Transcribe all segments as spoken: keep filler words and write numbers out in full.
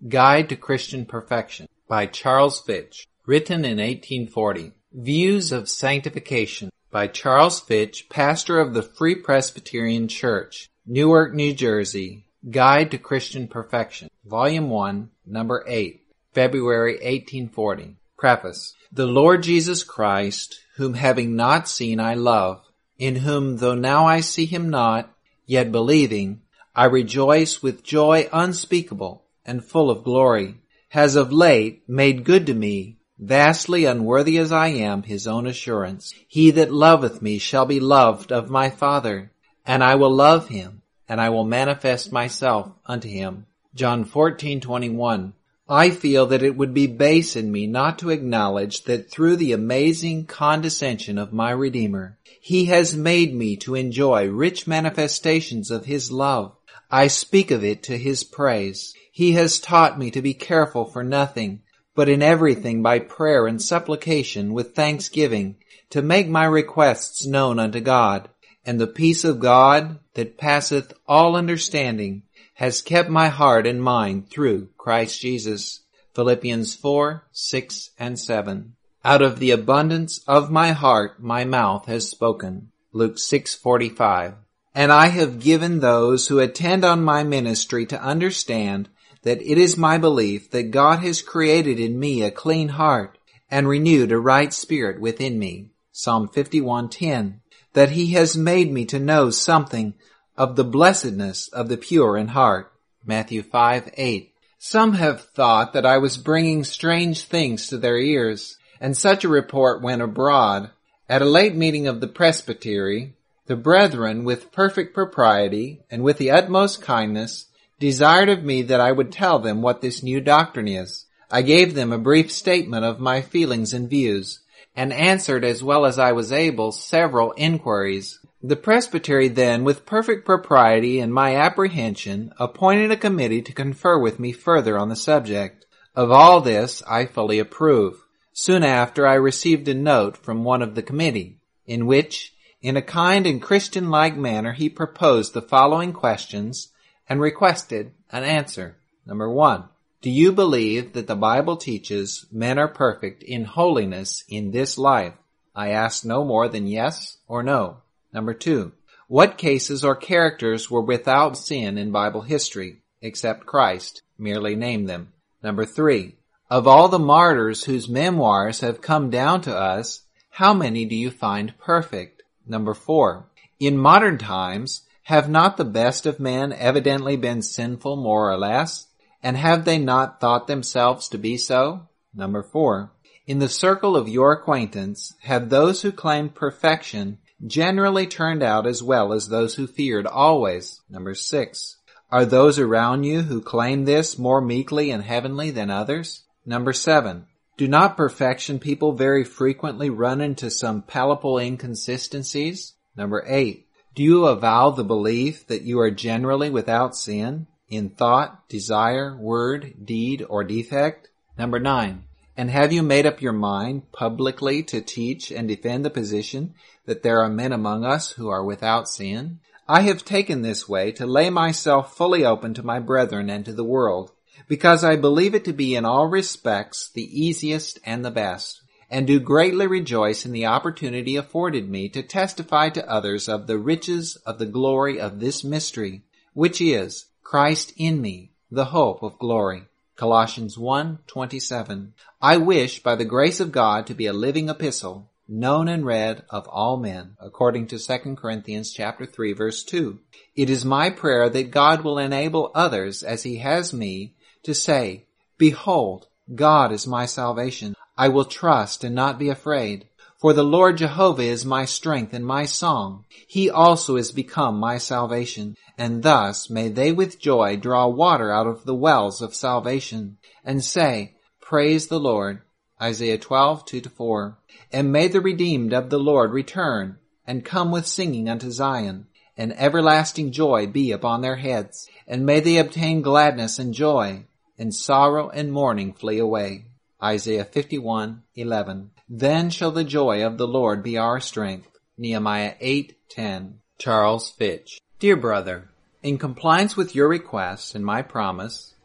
Guide to Christian Perfection by Charles Fitch, written in eighteen forty. Views of Sanctification by Charles Fitch, pastor of the Free Presbyterian Church, Newark, New Jersey. Guide to Christian Perfection, Volume one, Number eight, February eighteen forty. Preface. The Lord Jesus Christ, whom having not seen I love, in whom though now I see him not, yet believing, I rejoice with joy unspeakable and full of glory, has of late made good to me, vastly unworthy as I am, his own assurance. He that loveth me shall be loved of my Father, and I will love him, and I will manifest myself unto him. John fourteen twenty-one. I feel that it would be base in me not to acknowledge that through the amazing condescension of my Redeemer, he has made me to enjoy rich manifestations of his love. I speak of it to his praise. He has taught me to be careful for nothing, but in everything by prayer and supplication with thanksgiving, to make my requests known unto God. And the peace of God, that passeth all understanding, has kept my heart and mind through Christ Jesus. Philippians four, six, and seven. Out of the abundance of my heart my mouth has spoken. Luke six forty-five. And I have given those who attend on my ministry to understand that it is my belief that God has created in me a clean heart and renewed a right spirit within me. Psalm fifty-one ten. That he has made me to know something of the blessedness of the pure in heart. Matthew five eight. Some have thought that I was bringing strange things to their ears, and such a report went abroad. At a late meeting of the presbytery, the brethren, with perfect propriety and with the utmost kindness, desired of me that I would tell them what this new doctrine is. I gave them a brief statement of my feelings and views, and answered as well as I was able several inquiries. The presbytery then, with perfect propriety and my apprehension, appointed a committee to confer with me further on the subject. Of all this I fully approve. Soon after I received a note from one of the committee, in which, in a kind and Christian-like manner, he proposed the following questions and requested an answer. Number one, do you believe that the Bible teaches men are perfect in holiness in this life? I asked no more than yes or no. Number two, what cases or characters were without sin in Bible history, except Christ? Merely name them. Number three, of all the martyrs whose memoirs have come down to us, how many do you find perfect? Number four, in modern times, have not the best of men evidently been sinful more or less? And have they not thought themselves to be so? Number four, in the circle of your acquaintance, have those who claimed perfection generally turned out as well as those who feared always? Number six, are those around you who claim this more meekly and heavenly than others? Number seven, do not perfection people very frequently run into some palpable inconsistencies? Number eight, do you avow the belief that you are generally without sin in thought, desire, word, deed, or defect? Number nine, and have you made up your mind publicly to teach and defend the position that there are men among us who are without sin? I have taken this way to lay myself fully open to my brethren and to the world, because I believe it to be in all respects the easiest and the best, and do greatly rejoice in the opportunity afforded me to testify to others of the riches of the glory of this mystery, which is Christ in me, the hope of glory. Colossians one twenty-seven. I wish by the grace of God to be a living epistle, known and read of all men, according to Second Corinthians chapter three, verse two. It is my prayer that God will enable others, as he has me, to say, behold, God is my salvation. I will trust and not be afraid. For the Lord Jehovah is my strength and my song. He also is become my salvation. And thus may they with joy draw water out of the wells of salvation, and say, praise the Lord. Isaiah twelve, two to four. And may the redeemed of the Lord return, and come with singing unto Zion, and everlasting joy be upon their heads. And may they obtain gladness and joy, and sorrow and mourning flee away. Isaiah fifty-one, eleven. Then shall the joy of the Lord be our strength. Nehemiah eight, ten. Charles Fitch. Dear brother, in compliance with your request and my promise,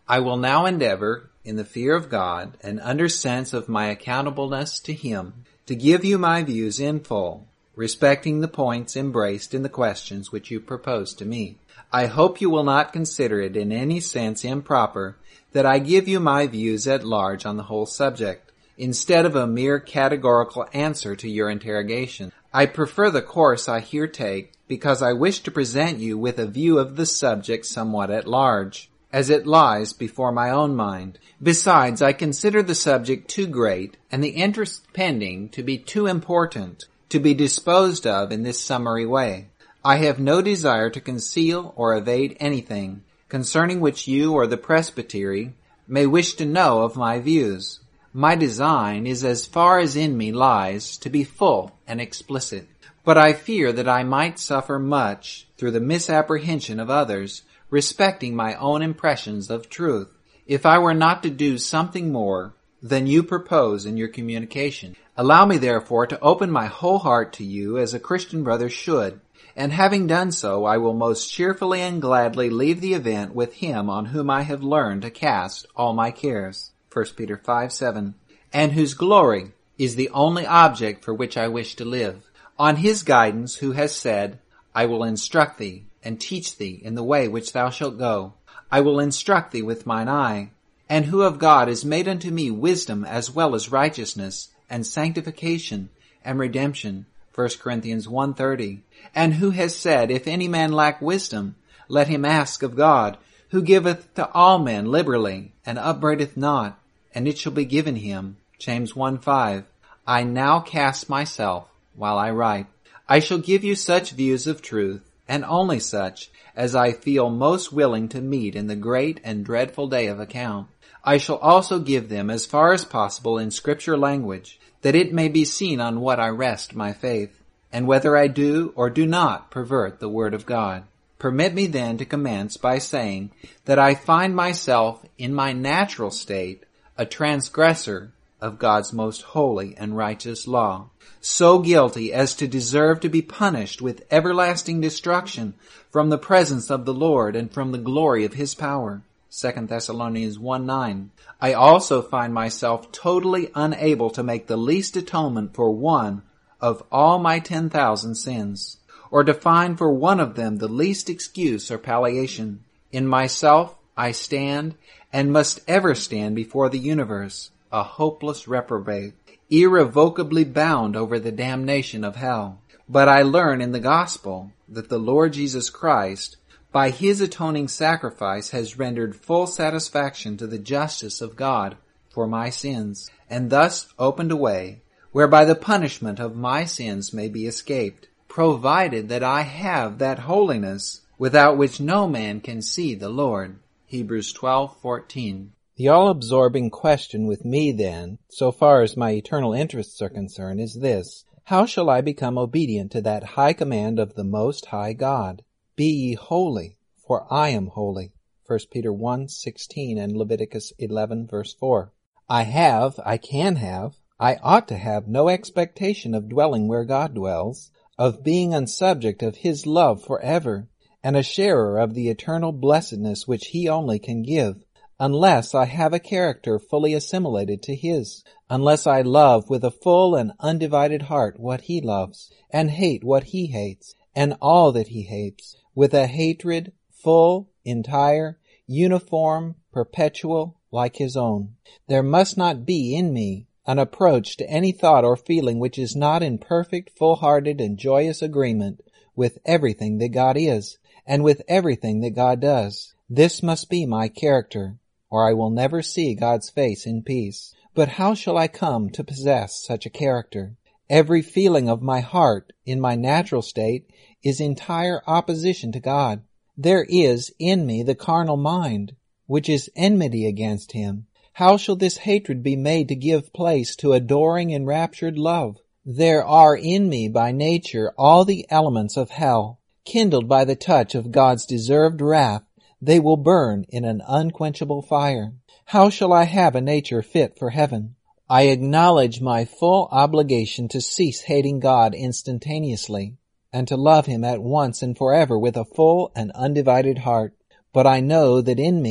I will now endeavor, in the fear of God and under sense of my accountableness to Him, to give you my views in full, respecting the points embraced in the questions which you propose to me. I hope you will not consider it in any sense improper that I give you my views at large on the whole subject, instead of a mere categorical answer to your interrogation. I prefer the course I here take because I wish to present you with a view of the subject somewhat at large, as it lies before my own mind. Besides, I consider the subject too great and the interest pending to be too important to be disposed of in this summary way. I have no desire to conceal or evade anything concerning which you or the presbytery may wish to know of my views. My design is, as far as in me lies, to be full and explicit. But I fear that I might suffer much through the misapprehension of others respecting my own impressions of truth, if I were not to do something more than you propose in your communication. Allow me, therefore, to open my whole heart to you as a Christian brother should, and having done so, I will most cheerfully and gladly leave the event with Him on whom I have learned to cast all my cares, First Peter five seven, and whose glory is the only object for which I wish to live. On His guidance, who has said, I will instruct thee, and teach thee in the way which thou shalt go. I will instruct thee with mine eye. And who of God is made unto me wisdom as well as righteousness, and sanctification, and redemption, First Corinthians one thirty. And who has said, If any man lack wisdom, let him ask of God, who giveth to all men liberally, and upbraideth not, and it shall be given him, James one five. I now cast myself while I write. I shall give you such views of truth, and only such, as I feel most willing to meet in the great and dreadful day of account. I shall also give them as far as possible in Scripture language, that it may be seen on what I rest my faith, and whether I do or do not pervert the word of God. Permit me then to commence by saying that I find myself in my natural state a transgressor of God's most holy and righteous law, so guilty as to deserve to be punished with everlasting destruction from the presence of the Lord and from the glory of His power. Second Thessalonians one nine. I also find myself totally unable to make the least atonement for one of all my ten thousand sins, or to find for one of them the least excuse or palliation. In myself I stand, and must ever stand before the universe, a hopeless reprobate, irrevocably bound over the damnation of hell. But I learn in the gospel that the Lord Jesus Christ, by His atoning sacrifice, has rendered full satisfaction to the justice of God for my sins, and thus opened a way whereby the punishment of my sins may be escaped, provided that I have that holiness without which no man can see the Lord. Hebrews twelve fourteen. The all-absorbing question with me, then, so far as my eternal interests are concerned, is this: how shall I become obedient to that high command of the Most High God? Be ye holy, for I am holy. First Peter one sixteen and Leviticus eleven verse four. I have, I can have, I ought to have no expectation of dwelling where God dwells, of being a subject of His love forever, and a sharer of the eternal blessedness which He only can give, unless I have a character fully assimilated to His, unless I love with a full and undivided heart what He loves, and hate what He hates, and all that He hates, with a hatred full, entire, uniform, perpetual, like His own. There must not be in me an approach to any thought or feeling which is not in perfect, full-hearted, and joyous agreement with everything that God is, and with everything that God does. This must be my character, or I will never see God's face in peace. But how shall I come to possess such a character? Every feeling of my heart in my natural state is entire opposition to God. There is in me the carnal mind, which is enmity against Him. How shall this hatred be made to give place to adoring enraptured love? There are in me by nature all the elements of hell. Kindled by the touch of God's deserved wrath, they will burn in an unquenchable fire. How shall I have a nature fit for heaven? I acknowledge my full obligation to cease hating God instantaneously, and to love Him at once and forever with a full and undivided heart. But I know that in me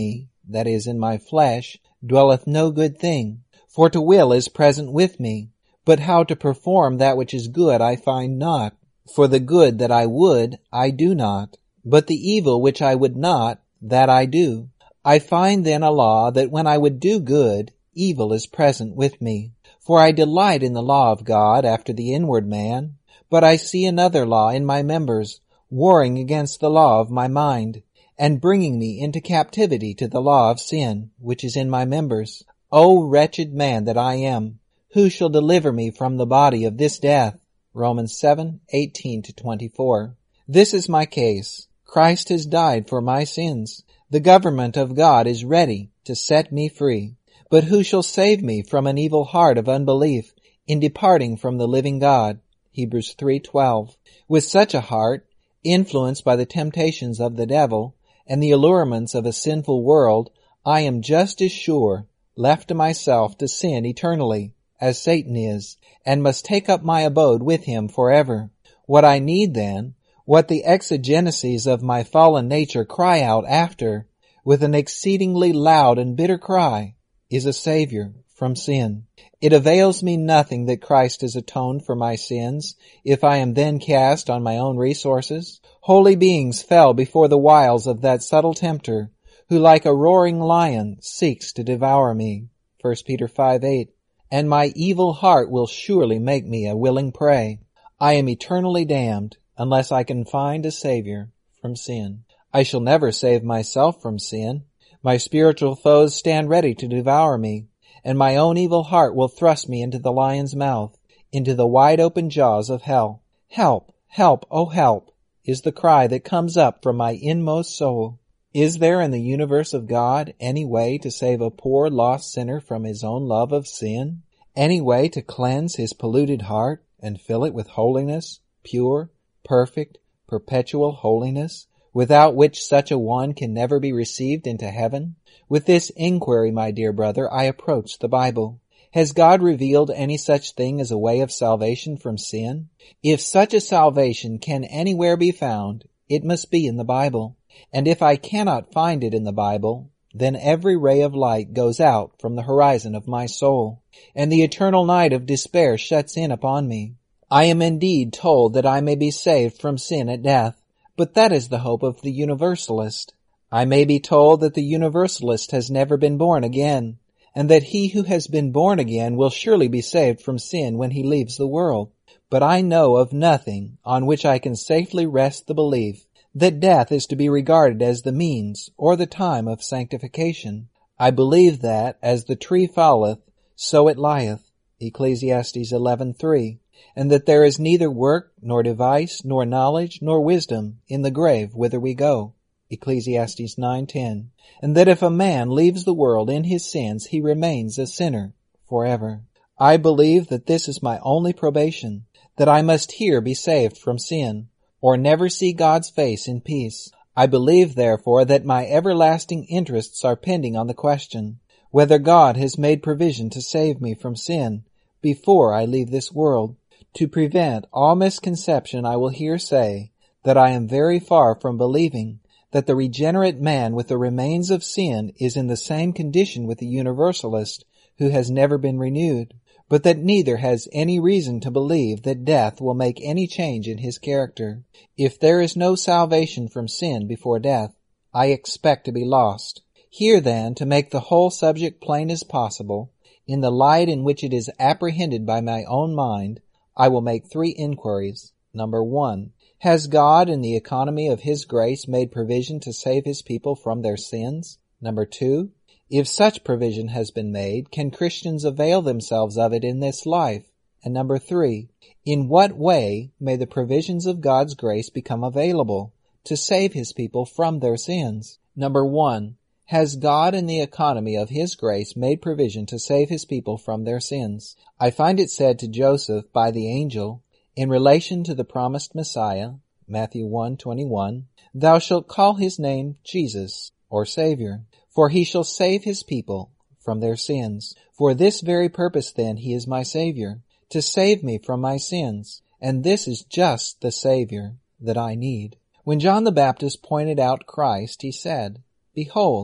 that is, in my flesh, dwelleth no good thing. For to will is present with me, but how to perform that which is good I find not. For the good that I would, I do not, but the evil which I would not, that I do. I find then a law that when I would do good, evil is present with me. For I delight in the law of God after the inward man, but I see another law in my members, warring against the law of my mind, and bringing me into captivity to the law of sin, which is in my members. O wretched man that I am, who shall deliver me from the body of this death? Romans seven, eighteen to twenty-four. This is my case. Christ has died for my sins. The government of God is ready to set me free. But who shall save me from an evil heart of unbelief in departing from the living God? Hebrews three twelve. With such a heart, influenced by the temptations of the devil and the allurements of a sinful world, I am just as sure, left to myself, to sin eternally, as Satan is, and must take up my abode with him forever. What I need then, what the exigencies of my fallen nature cry out after, with an exceedingly loud and bitter cry, is a Savior from sin. It avails me nothing that Christ has atoned for my sins, if I am then cast on my own resources. Holy beings fell before the wiles of that subtle tempter, who like a roaring lion seeks to devour me. First Peter five eight. And my evil heart will surely make me a willing prey. I am eternally damned, unless I can find a Savior from sin. I shall never save myself from sin. My spiritual foes stand ready to devour me, and my own evil heart will thrust me into the lion's mouth, into the wide-open jaws of hell. Help, help, oh help, is the cry that comes up from my inmost soul. Is there in the universe of God any way to save a poor lost sinner from his own love of sin? Any way to cleanse his polluted heart and fill it with holiness, pure, perfect, perpetual holiness, without which such a one can never be received into heaven? With this inquiry, my dear brother, I approach the Bible. Has God revealed any such thing as a way of salvation from sin? If such a salvation can anywhere be found, it must be in the Bible. And if I cannot find it in the Bible, then every ray of light goes out from the horizon of my soul, and the eternal night of despair shuts in upon me. I am indeed told that I may be saved from sin at death, but that is the hope of the Universalist. I may be told that the Universalist has never been born again, and that he who has been born again will surely be saved from sin when he leaves the world. But I know of nothing on which I can safely rest the belief that death is to be regarded as the means or the time of sanctification. I believe that, as the tree falleth, so it lieth, Ecclesiastes eleven three, and that there is neither work, nor device, nor knowledge, nor wisdom in the grave whither we go, Ecclesiastes nine ten, and that if a man leaves the world in his sins, he remains a sinner forever. I believe that this is my only probation, that I must here be saved from sin, or never see God's face in peace. I believe, therefore, that my everlasting interests are pending on the question, whether God has made provision to save me from sin before I leave this world. To prevent all misconception, I will here say that I am very far from believing that the regenerate man with the remains of sin is in the same condition with the Universalist who has never been renewed, but that neither has any reason to believe that death will make any change in his character. If there is no salvation from sin before death, I expect to be lost. Here, then, to make the whole subject plain as possible, in the light in which it is apprehended by my own mind, I will make three inquiries. Number one, has God in the economy of His grace made provision to save His people from their sins? Number two, if such provision has been made, can Christians avail themselves of it in this life? And number three, in what way may the provisions of God's grace become available to save His people from their sins? Number one, has God in the economy of His grace made provision to save His people from their sins? I find it said to Joseph by the angel, in relation to the promised Messiah, Matthew one twenty-one, "Thou shalt call his name Jesus," or Savior, "for he shall save his people from their sins." For this very purpose then he is my Savior, to save me from my sins, and this is just the Savior that I need. When John the Baptist pointed out Christ, he said, "Behold,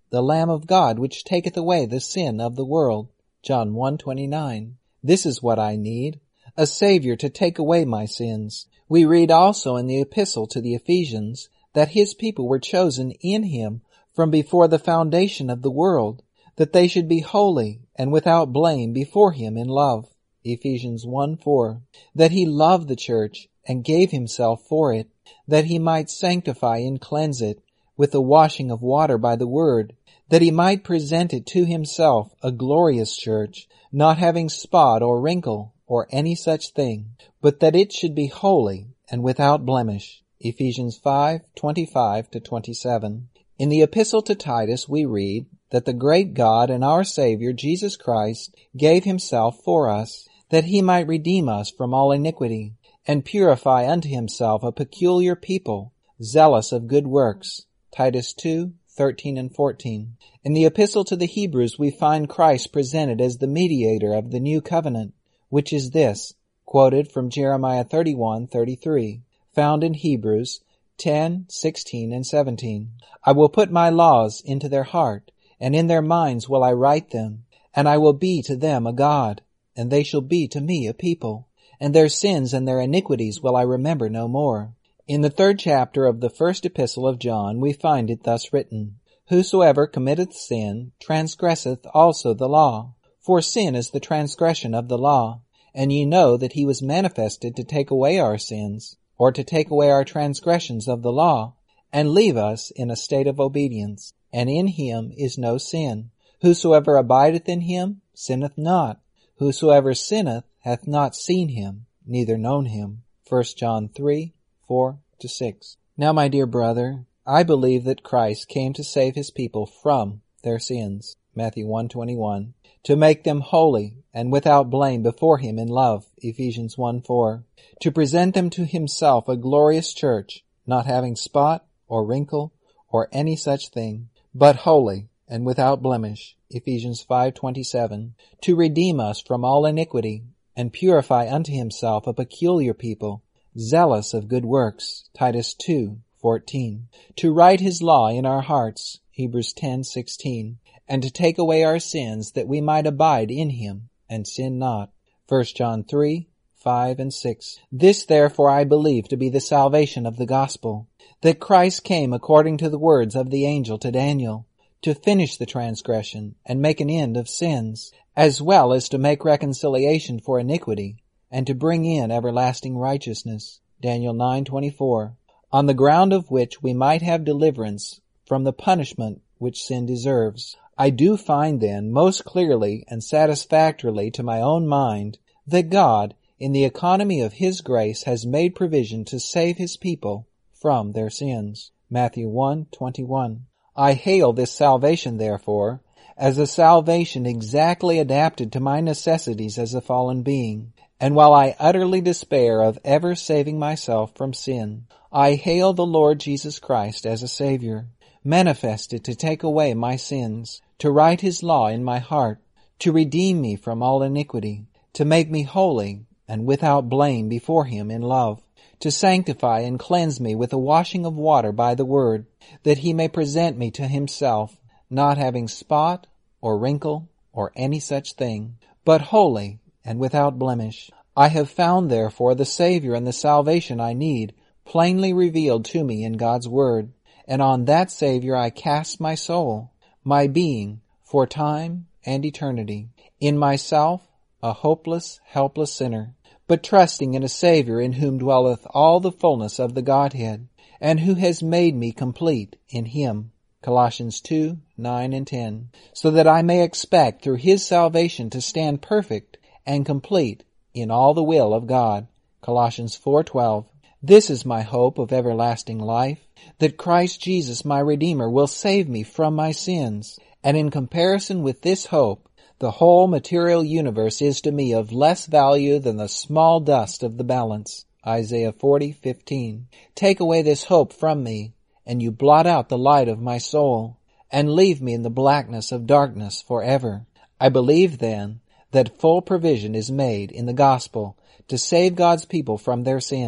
the Lamb of God which taketh away the sin of the world. John one twenty-nine. This is what I need, a Savior to take away my sins. We read also in the epistle to the Ephesians that his people were chosen in him from before the foundation of the world, that they should be holy and without blame before him in love. Ephesians one four. That he loved the church and gave himself for it, that he might sanctify and cleanse it with the washing of water by the word, that he might present it to himself a glorious church, not having spot or wrinkle or any such thing, but that it should be holy and without blemish. Ephesians five twenty-five to twenty-seven. In the epistle to Titus we read that the great God and our Savior Jesus Christ gave himself for us, that he might redeem us from all iniquity, and purify unto himself a peculiar people, zealous of good works. Titus two thirteen and fourteen. In the epistle to the Hebrews we find Christ presented as the mediator of the new covenant, which is this, quoted from Jeremiah thirty-one thirty-three, found in Hebrews ten sixteen and seventeen. I will put my laws into their heart, and in their minds will I write them, and I will be to them a God, and they shall be to me a people, and their sins and their iniquities will I remember no more. In the third chapter of the first epistle of John we find it thus written, Whosoever committeth sin transgresseth also the law, for sin is the transgression of the law, and ye know that he was manifested to take away our sins, or to take away our transgressions of the law, and leave us in a state of obedience. And in him is no sin. Whosoever abideth in him sinneth not. Whosoever sinneth hath not seen him, neither known him. First John three, four to six. Now, my dear brother, I believe that Christ came to save his people from their sins, Matthew one twenty-one, to make them holy and without blame before him in love, Ephesians one four, to present them to himself a glorious church, not having spot or wrinkle or any such thing, but holy and without blemish, Ephesians five twenty-seven, to redeem us from all iniquity, and purify unto himself a peculiar people, zealous of good works, Titus two fourteen, to write his law in our hearts, Hebrews ten sixteen, and to take away our sins that we might abide in him, and sin not, First John three, five and six. This therefore I believe to be the salvation of the gospel, that Christ came according to the words of the angel to Daniel, to finish the transgression and make an end of sins, as well as to make reconciliation for iniquity, and to bring in everlasting righteousness, Daniel nine twenty-four, on the ground of which we might have deliverance from the punishment which sin deserves. I do find then most clearly and satisfactorily to my own mind that God, in the economy of his grace, has made provision to save his people from their sins. Matthew one twenty-one. I hail this salvation, therefore, as a salvation exactly adapted to my necessities as a fallen being, and while I utterly despair of ever saving myself from sin, I hail the Lord Jesus Christ as a Savior, manifested to take away my sins, to write his law in my heart, to redeem me from all iniquity, to make me holy and without blame before him in love, to sanctify and cleanse me with the washing of water by the word, that he may present me to himself, not having spot or wrinkle or any such thing, but holy and without blemish. I have found therefore the Savior and the salvation I need, plainly revealed to me in God's word, and on that Savior I cast my soul, my being, for time and eternity. In myself, a hopeless, helpless sinner, but trusting in a Savior in whom dwelleth all the fullness of the Godhead, and who has made me complete in him, Colossians two, nine and ten, so that I may expect through his salvation to stand perfect and complete in all the will of God, Colossians four twelve. This is my hope of everlasting life, that Christ Jesus my Redeemer will save me from my sins, and in comparison with this hope, the whole material universe is to me of less value than the small dust of the balance. Isaiah forty fifteen. Take away this hope from me, and you blot out the light of my soul, and leave me in the blackness of darkness forever. I believe, then, that full provision is made in the gospel to save God's people from their sins.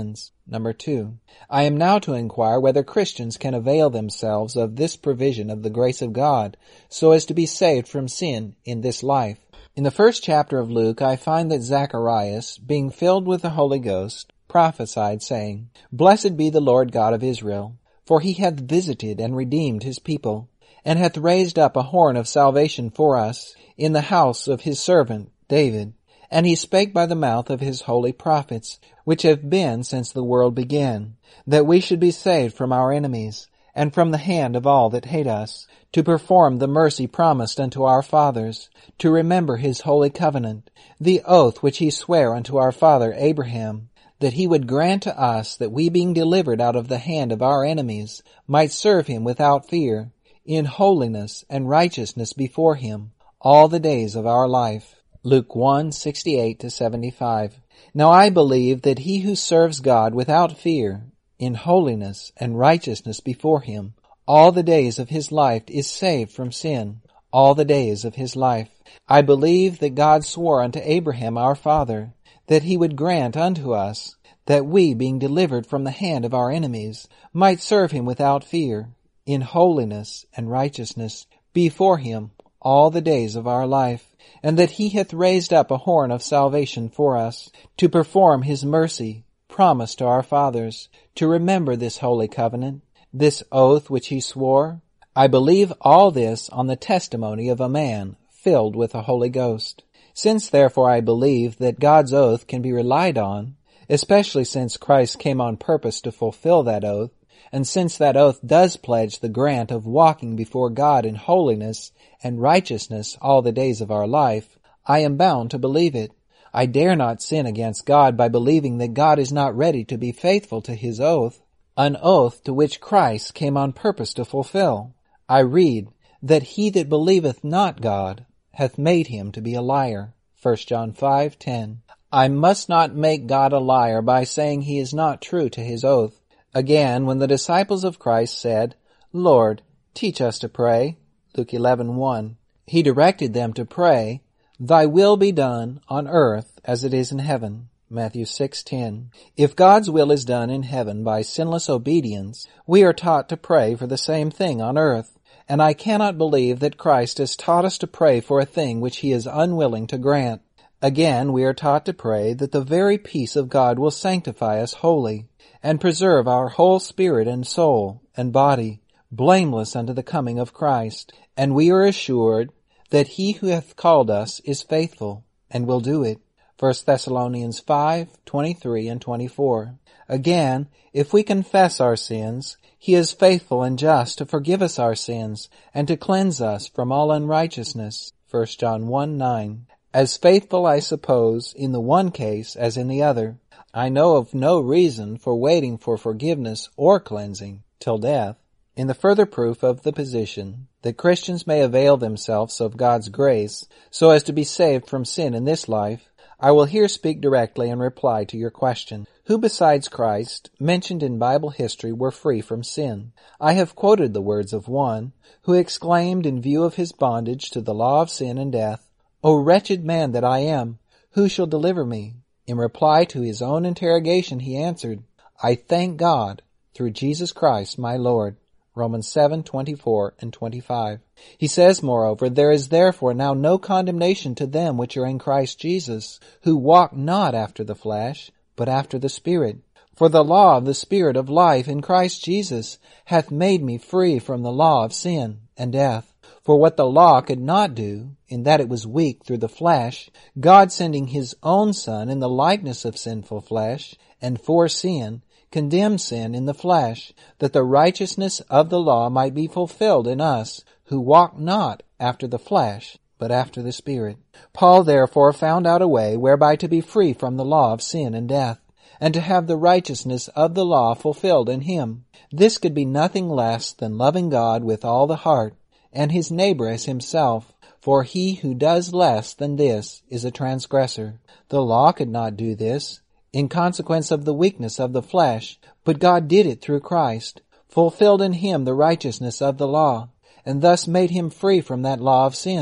Number two, I am now to inquire whether Christians can avail themselves of this provision of the grace of God so as to be saved from sin in this life. In the first chapter of Luke, I find that Zacharias, being filled with the Holy Ghost, prophesied, saying, Blessed be the Lord God of Israel, for he hath visited and redeemed his people, and hath raised up a horn of salvation for us in the house of his servant David. And he spake by the mouth of his holy prophets, which have been since the world began, that we should be saved from our enemies, and from the hand of all that hate us, to perform the mercy promised unto our fathers, to remember his holy covenant, the oath which he sware unto our father Abraham, that he would grant to us that we, being delivered out of the hand of our enemies, might serve him without fear, in holiness and righteousness before him, all the days of our life. Luke one, sixty-eight to seventy-five. Now I believe that he who serves God without fear, in holiness and righteousness before him, all the days of his life is saved from sin, all the days of his life. I believe that God swore unto Abraham our father, that he would grant unto us, that we, being delivered from the hand of our enemies, might serve him without fear, in holiness and righteousness before him, all the days of our life, and that he hath raised up a horn of salvation for us, to perform his mercy promised to our fathers, to remember this holy covenant, this oath which he swore. I believe all this on the testimony of a man filled with the Holy Ghost. Since therefore I believe that God's oath can be relied on, especially since Christ came on purpose to fulfill that oath, and since that oath does pledge the grant of walking before God in holiness and righteousness all the days of our life, I am bound to believe it. I dare not sin against God by believing that God is not ready to be faithful to his oath, an oath to which Christ came on purpose to fulfill. I read that he that believeth not God hath made him to be a liar. First John five ten. I must not make God a liar by saying he is not true to his oath. Again, when the disciples of Christ said, Lord, teach us to pray, Luke eleven one, he directed them to pray, Thy will be done on earth as it is in heaven, Matthew six ten. If God's will is done in heaven by sinless obedience, we are taught to pray for the same thing on earth, and I cannot believe that Christ has taught us to pray for a thing which he is unwilling to grant. Again, we are taught to pray that the very peace of God will sanctify us wholly, and preserve our whole spirit and soul and body, blameless unto the coming of Christ. And we are assured that he who hath called us is faithful, and will do it. First Thessalonians five, twenty-three and twenty-four. Again, if we confess our sins, he is faithful and just to forgive us our sins, and to cleanse us from all unrighteousness. First John one, nine. As faithful, I suppose, in the one case as in the other. I know of no reason for waiting for forgiveness or cleansing till death. In the further proof of the position that Christians may avail themselves of God's grace so as to be saved from sin in this life, I will here speak directly in reply to your question. Who besides Christ, mentioned in Bible history, were free from sin? I have quoted the words of one who exclaimed in view of his bondage to the law of sin and death, O wretched man that I am, who shall deliver me? In reply to his own interrogation he answered, I thank God through Jesus Christ my Lord. Romans seven, twenty-four and twenty-five. He says, moreover, there is therefore now no condemnation to them which are in Christ Jesus, who walk not after the flesh, but after the Spirit. For the law of the Spirit of life in Christ Jesus hath made me free from the law of sin and death. For what the law could not do, in that it was weak through the flesh, God sending his own Son in the likeness of sinful flesh, and for sin, condemned sin in the flesh, that the righteousness of the law might be fulfilled in us, who walk not after the flesh, but after the Spirit. Paul therefore found out a way whereby to be free from the law of sin and death, and to have the righteousness of the law fulfilled in him. This could be nothing less than loving God with all the heart, and his neighbor as himself, for he who does less than this is a transgressor. The law could not do this, in consequence of the weakness of the flesh, but God did it through Christ, fulfilled in him the righteousness of the law, and thus made him free from that law of sin.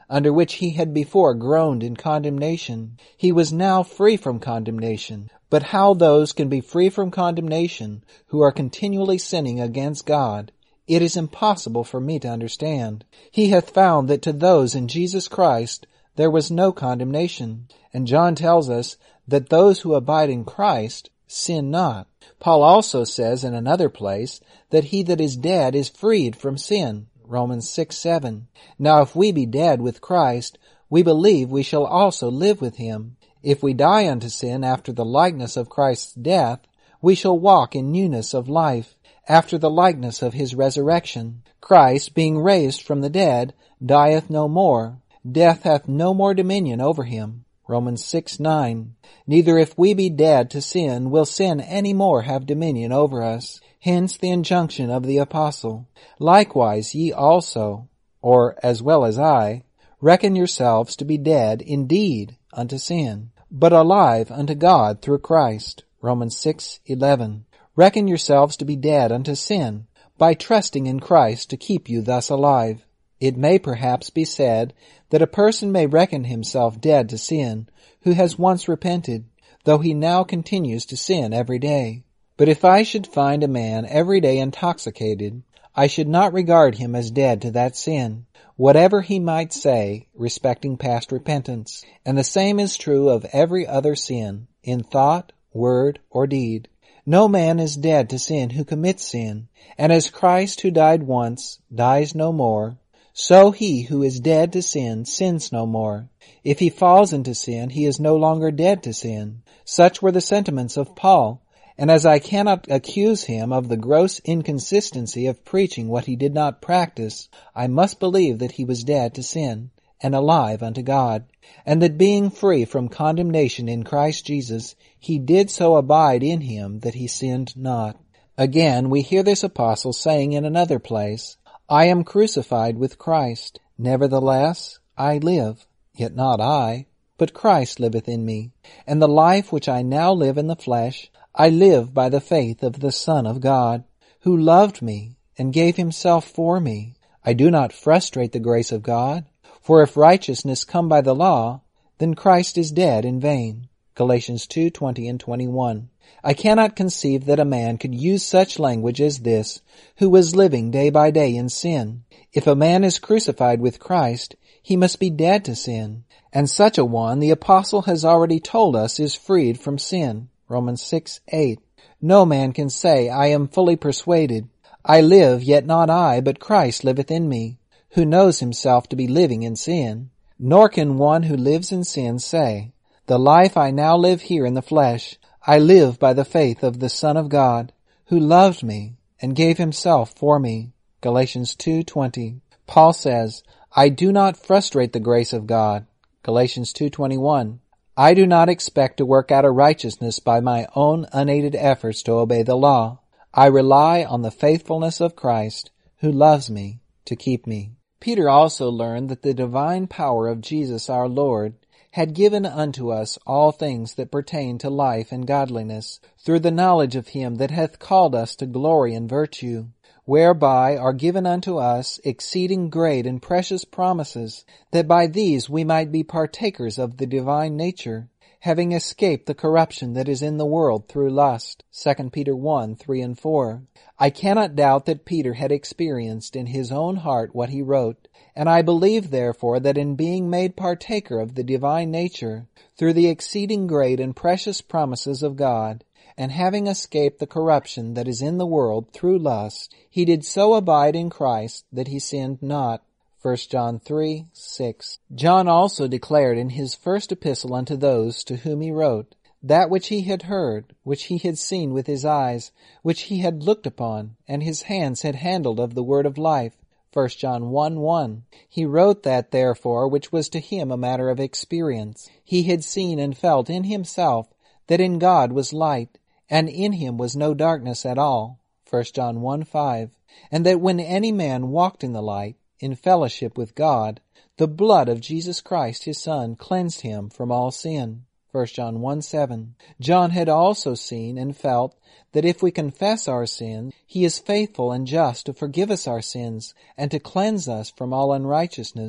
under which he had before groaned in condemnation. He was now free from condemnation. But how those can be free from condemnation who are continually sinning against God, it is impossible for me to understand. He hath found that to those in Jesus Christ there was no condemnation. And John tells us that those who abide in Christ sin not. Paul also says in another place that he that is dead is freed from sin. Romans six seven. Now if we be dead with Christ, we believe we shall also live with him. If we die unto sin after the likeness of Christ's death, we shall walk in newness of life, after the likeness of his resurrection. Christ, being raised from the dead, dieth no more. Death hath no more dominion over him. Romans six nine. Neither if we be dead to sin will sin any more have dominion over us. Hence the injunction of the apostle. Likewise ye also, or as well as I, reckon yourselves to be dead indeed unto sin, but alive unto God through Christ. Romans six eleven. Reckon yourselves to be dead unto sin, by trusting in Christ to keep you thus alive. It may perhaps be said that a person may reckon himself dead to sin who has once repented, though he now continues to sin every day. But if I should find a man every day intoxicated, I should not regard him as dead to that sin, whatever he might say respecting past repentance. And the same is true of every other sin, in thought, word, or deed. No man is dead to sin who commits sin, and as Christ who died once dies no more, so he who is dead to sin sins no more. If he falls into sin, he is no longer dead to sin. Such were the sentiments of Paul, and as I cannot accuse him of the gross inconsistency of preaching what he did not practice, I must believe that he was dead to sin, and alive unto God, and that being free from condemnation in Christ Jesus, he did so abide in him that he sinned not. Again, we hear this apostle saying in another place, I am crucified with Christ. Nevertheless, I live, yet not I, but Christ liveth in me. And the life which I now live in the flesh, I live by the faith of the Son of God, who loved me and gave himself for me. I do not frustrate the grace of God, for if righteousness come by the law, then Christ is dead in vain. Galatians two twenty and twenty-one. I cannot conceive that a man could use such language as this, who was living day by day in sin. If a man is crucified with Christ, he must be dead to sin, and such a one the apostle has already told us is freed from sin. Romans six eight. No man can say, I am fully persuaded. I live, yet not I, but Christ liveth in me, who knows himself to be living in sin. Nor can one who lives in sin say, the life I now live here in the flesh, I live by the faith of the Son of God, who loved me and gave himself for me. Galatians two twenty. Paul says, I do not frustrate the grace of God. Galatians two twenty-one. I do not expect to work out a righteousness by my own unaided efforts to obey the law. I rely on the faithfulness of Christ, who loves me, to keep me. Peter also learned that the divine power of Jesus our Lord had given unto us all things that pertain to life and godliness, through the knowledge of him that hath called us to glory and virtue, whereby are given unto us exceeding great and precious promises, that by these we might be partakers of the divine nature, having escaped the corruption that is in the world through lust. Second Peter one, three and four. I cannot doubt that Peter had experienced in his own heart what he wrote, and I believe therefore that in being made partaker of the divine nature, through the exceeding great and precious promises of God, and having escaped the corruption that is in the world through lust, he did so abide in Christ that he sinned not. First John three, six. John also declared in his first epistle unto those to whom he wrote, that which he had heard, which he had seen with his eyes, which he had looked upon, and his hands had handled of the word of life. First John one, one. He wrote that, therefore, which was to him a matter of experience. He had seen and felt in himself that in God was light, and in him was no darkness at all. First John one, five. And that when any man walked in the light, in fellowship with God, the blood of Jesus Christ his Son cleansed him from all sin. First John one, seven. John had also seen and felt that if we confess our sins, he is faithful and just to forgive us our sins and to cleanse us from all unrighteousness.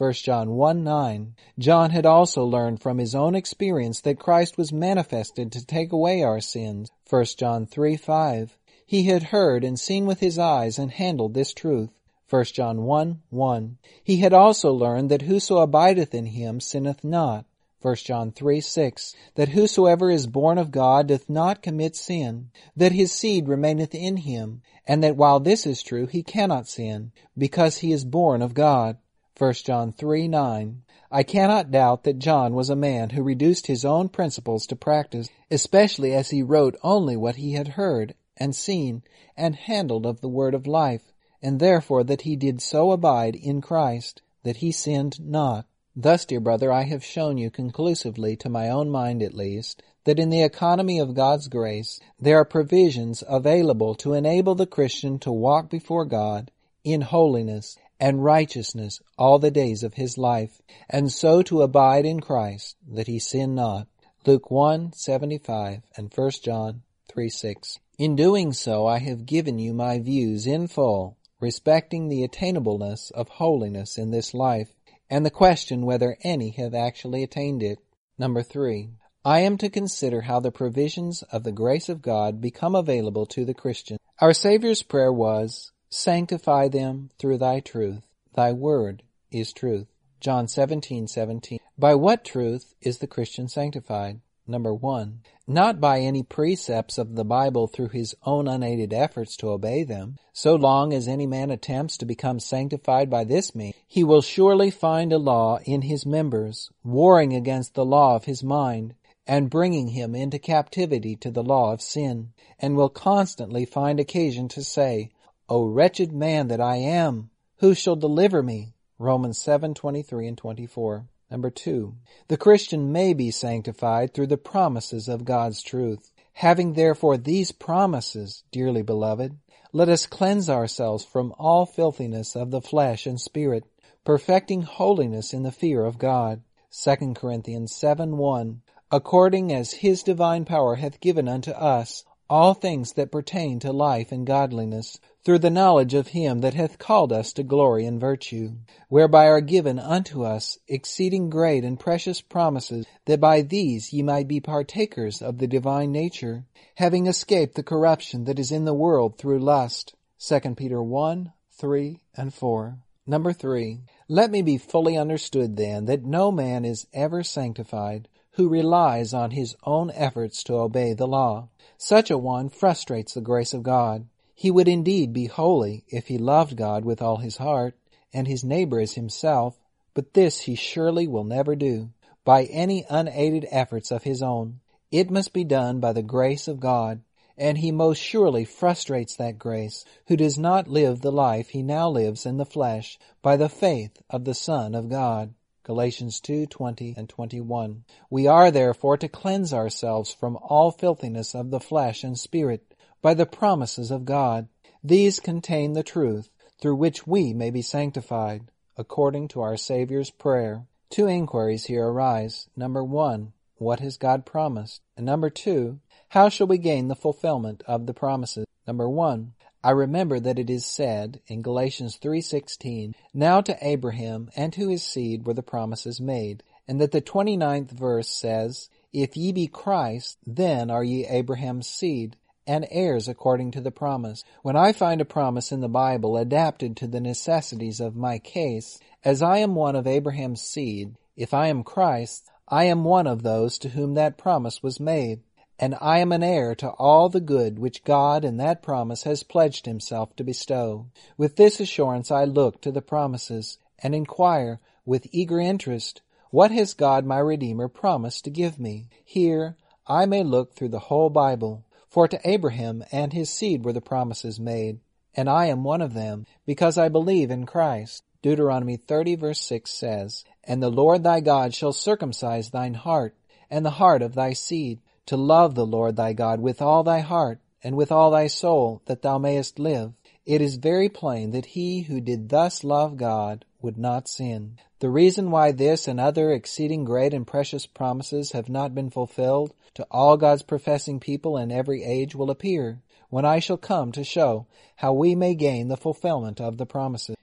First John one nine. John had also learned from his own experience that Christ was manifested to take away our sins. First John three five. He had heard and seen with his eyes and handled this truth. First John one one. He had also learned that whoso abideth in him sinneth not. First John three six. That whosoever is born of God doth not commit sin, that his seed remaineth in him, and that while this is true, he cannot sin, because he is born of God. First John three nine. I cannot doubt that John was a man who reduced his own principles to practice, especially as he wrote only what he had heard and seen and handled of the word of life, and therefore that he did so abide in Christ, that he sinned not. Thus, dear brother, I have shown you conclusively, to my own mind at least, that in the economy of God's grace there are provisions available to enable the Christian to walk before God in holiness and righteousness all the days of his life, and so to abide in Christ, that he sin not. Luke one seventy-five and First John three six. In doing so, I have given you my views in full respecting the attainableness of holiness in this life, and the question whether any have actually attained it. Number three, I am to consider how the provisions of the grace of God become available to the Christian. Our Savior's prayer was, Sanctify them through thy truth. Thy word is truth. John seventeen seventeen. By what truth is the Christian sanctified? Number one, not by any precepts of the Bible through his own unaided efforts to obey them. So long as any man attempts to become sanctified by this means, he will surely find a law in his members, warring against the law of his mind, and bringing him into captivity to the law of sin, and will constantly find occasion to say, O wretched man that I am, who shall deliver me? Romans seven twenty-three and twenty-four. Number two, the Christian may be sanctified through the promises of God's truth. Having therefore these promises, dearly beloved, let us cleanse ourselves from all filthiness of the flesh and spirit, perfecting holiness in the fear of God. Second Corinthians seven one. According as his divine power hath given unto us all things that pertain to life and godliness, through the knowledge of him that hath called us to glory and virtue, whereby are given unto us exceeding great and precious promises, that by these ye might be partakers of the divine nature, having escaped the corruption that is in the world through lust. Second Peter one, three, and four. Number three, let me be fully understood then that no man is ever sanctified who relies on his own efforts to obey the law. Such a one frustrates the grace of God. He would indeed be holy if he loved God with all his heart, and his neighbor as himself, but this he surely will never do by any unaided efforts of his own. It must be done by the grace of God, and he most surely frustrates that grace who does not live the life he now lives in the flesh by the faith of the Son of God. Galatians two twenty and twenty-one. We are therefore to cleanse ourselves from all filthiness of the flesh and spirit by the promises of God. These contain the truth through which we may be sanctified, according to our Savior's prayer. Two inquiries here arise. Number one, what has God promised? And number two, how shall we gain the fulfillment of the promises? Number one, I remember that it is said in Galatians three sixteen, Now to Abraham and to his seed were the promises made, and that the twenty-ninth verse says, If ye be Christ, then are ye Abraham's seed, and heirs according to the promise. When I find a promise in the Bible adapted to the necessities of my case, as I am one of Abraham's seed, if I am Christ, I am one of those to whom that promise was made, and I am an heir to all the good which God in that promise has pledged himself to bestow. With this assurance I look to the promises, and inquire with eager interest, what has God my Redeemer promised to give me? Here I may look through the whole Bible, for to Abraham and his seed were the promises made, and I am one of them, because I believe in Christ. Deuteronomy thirty verse six says, And the Lord thy God shall circumcise thine heart, and the heart of thy seed, to love the Lord thy God with all thy heart, and with all thy soul, that thou mayest live. It is very plain that he who did thus love God would not sin. The reason why this and other exceeding great and precious promises have not been fulfilled to all God's professing people in every age will appear, when I shall come to show how we may gain the fulfillment of the promises.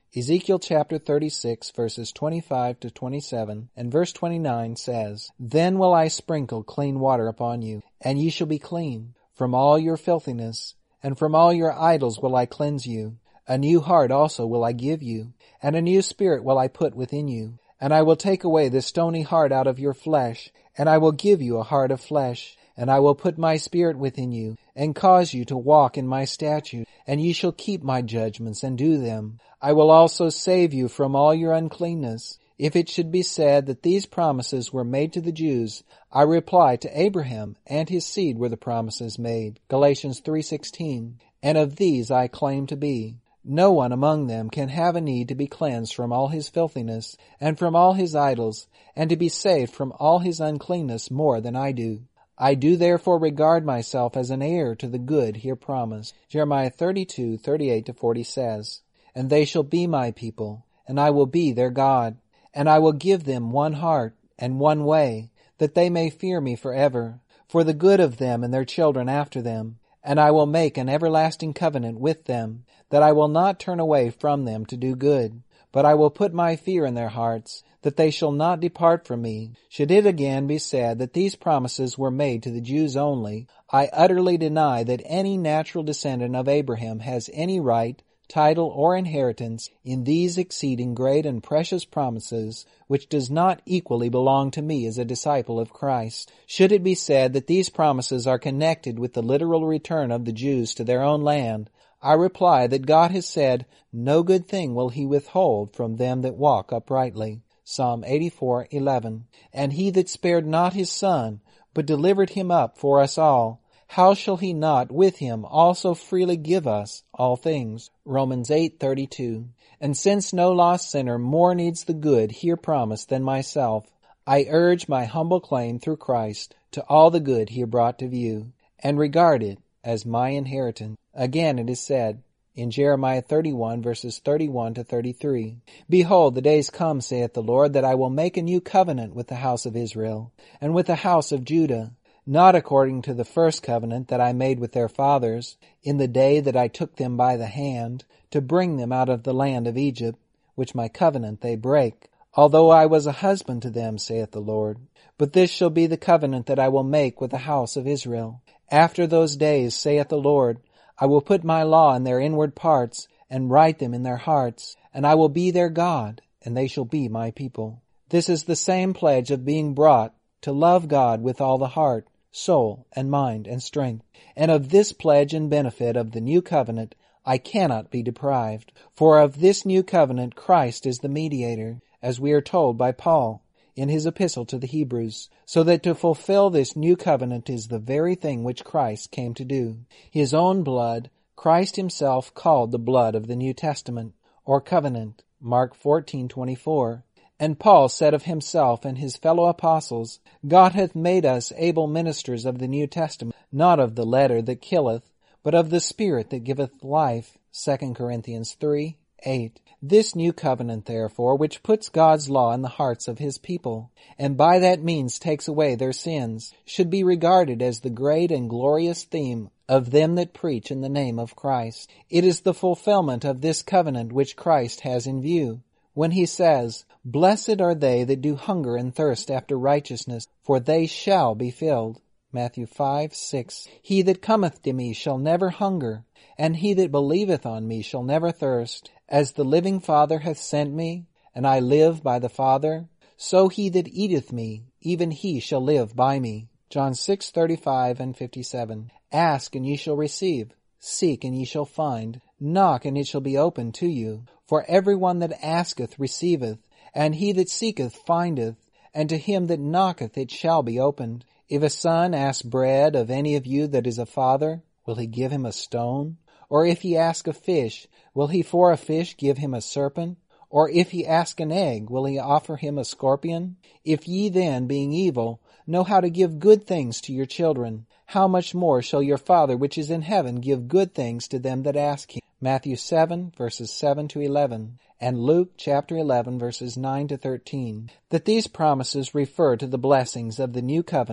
Ezekiel chapter thirty-six, verses twenty-five to twenty-seven, and verse twenty-nine says, Then will I sprinkle clean water upon you, and ye shall be clean. From all your filthiness, and from all your idols will I cleanse you. A new heart also will I give you, and a new spirit will I put within you. And I will take away the stony heart out of your flesh, and I will give you a heart of flesh. And I will put my spirit within you, and cause you to walk in my statutes, and ye shall keep my judgments and do them. I will also save you from all your uncleanness. If it should be said that these promises were made to the Jews, I reply, to Abraham and his seed were the promises made. Galatians three sixteen. And of these I claim to be. No one among them can have a need to be cleansed from all his filthiness, and from all his idols, and to be saved from all his uncleanness more than I do. I do therefore regard myself as an heir to the good here promised. Jeremiah thirty-two, thirty-eight to forty says, And they shall be my people, and I will be their God. And I will give them one heart and one way, that they may fear me forever, for the good of them and their children after them. And I will make an everlasting covenant with them, that I will not turn away from them to do good. But I will put my fear in their hearts, that they shall not depart from me. Should it again be said that these promises were made to the Jews only, I utterly deny that any natural descendant of Abraham has any right, title, or inheritance in these exceeding great and precious promises, which does not equally belong to me as a disciple of Christ. Should it be said that these promises are connected with the literal return of the Jews to their own land, I reply that God has said, No good thing will he withhold from them that walk uprightly. Psalm eighty-four, eleven. And he that spared not his son, but delivered him up for us all, how shall he not with him also freely give us all things? Romans eight, thirty-two. And since no lost sinner more needs the good here promised than myself, I urge my humble claim through Christ to all the good here brought to view, and regard it as my inheritance. Again it is said, in Jeremiah thirty-one, verses thirty-one to thirty-three, Behold, the days come, saith the Lord, that I will make a new covenant with the house of Israel, and with the house of Judah, not according to the first covenant that I made with their fathers, in the day that I took them by the hand, to bring them out of the land of Egypt, which my covenant they break, although I was a husband to them, saith the Lord. But this shall be the covenant that I will make with the house of Israel. After those days, saith the Lord, I will put my law in their inward parts, and write them in their hearts, and I will be their God, and they shall be my people. This is the same pledge of being brought to love God with all the heart, soul, and mind, and strength. And of this pledge and benefit of the new covenant I cannot be deprived, for of this new covenant Christ is the mediator, as we are told by Paul in his epistle to the Hebrews, so that to fulfill this new covenant is the very thing which Christ came to do. His own blood, Christ himself called the blood of the New Testament, or covenant, Mark fourteen twenty-four. And Paul said of himself and his fellow apostles, God hath made us able ministers of the New Testament, not of the letter that killeth, but of the Spirit that giveth life, Second Corinthians three, eight. This new covenant, therefore, which puts God's law in the hearts of his people, and by that means takes away their sins, should be regarded as the great and glorious theme of them that preach in the name of Christ. It is the fulfillment of this covenant which Christ has in view, when he says, Blessed are they that do hunger and thirst after righteousness, for they shall be filled. Matthew five, six. He that cometh to me shall never hunger, and he that believeth on me shall never thirst. As the living Father hath sent me, and I live by the Father, so he that eateth me, even he shall live by me. John six, thirty-five and fifty-seven. Ask, and ye shall receive. Seek, and ye shall find. Knock, and it shall be opened to you. For every one that asketh receiveth, and he that seeketh findeth, and to him that knocketh it shall be opened. If a son ask bread of any of you that is a father, will he give him a stone? Or if he ask a fish, will he for a fish give him a serpent? Or if he ask an egg, will he offer him a scorpion? If ye then, being evil, know how to give good things to your children, how much more shall your Father which is in heaven give good things to them that ask him? Matthew seven, verses seven to eleven, and Luke chapter eleven, verses nine to thirteen. That these promises refer to the blessings of the new covenant,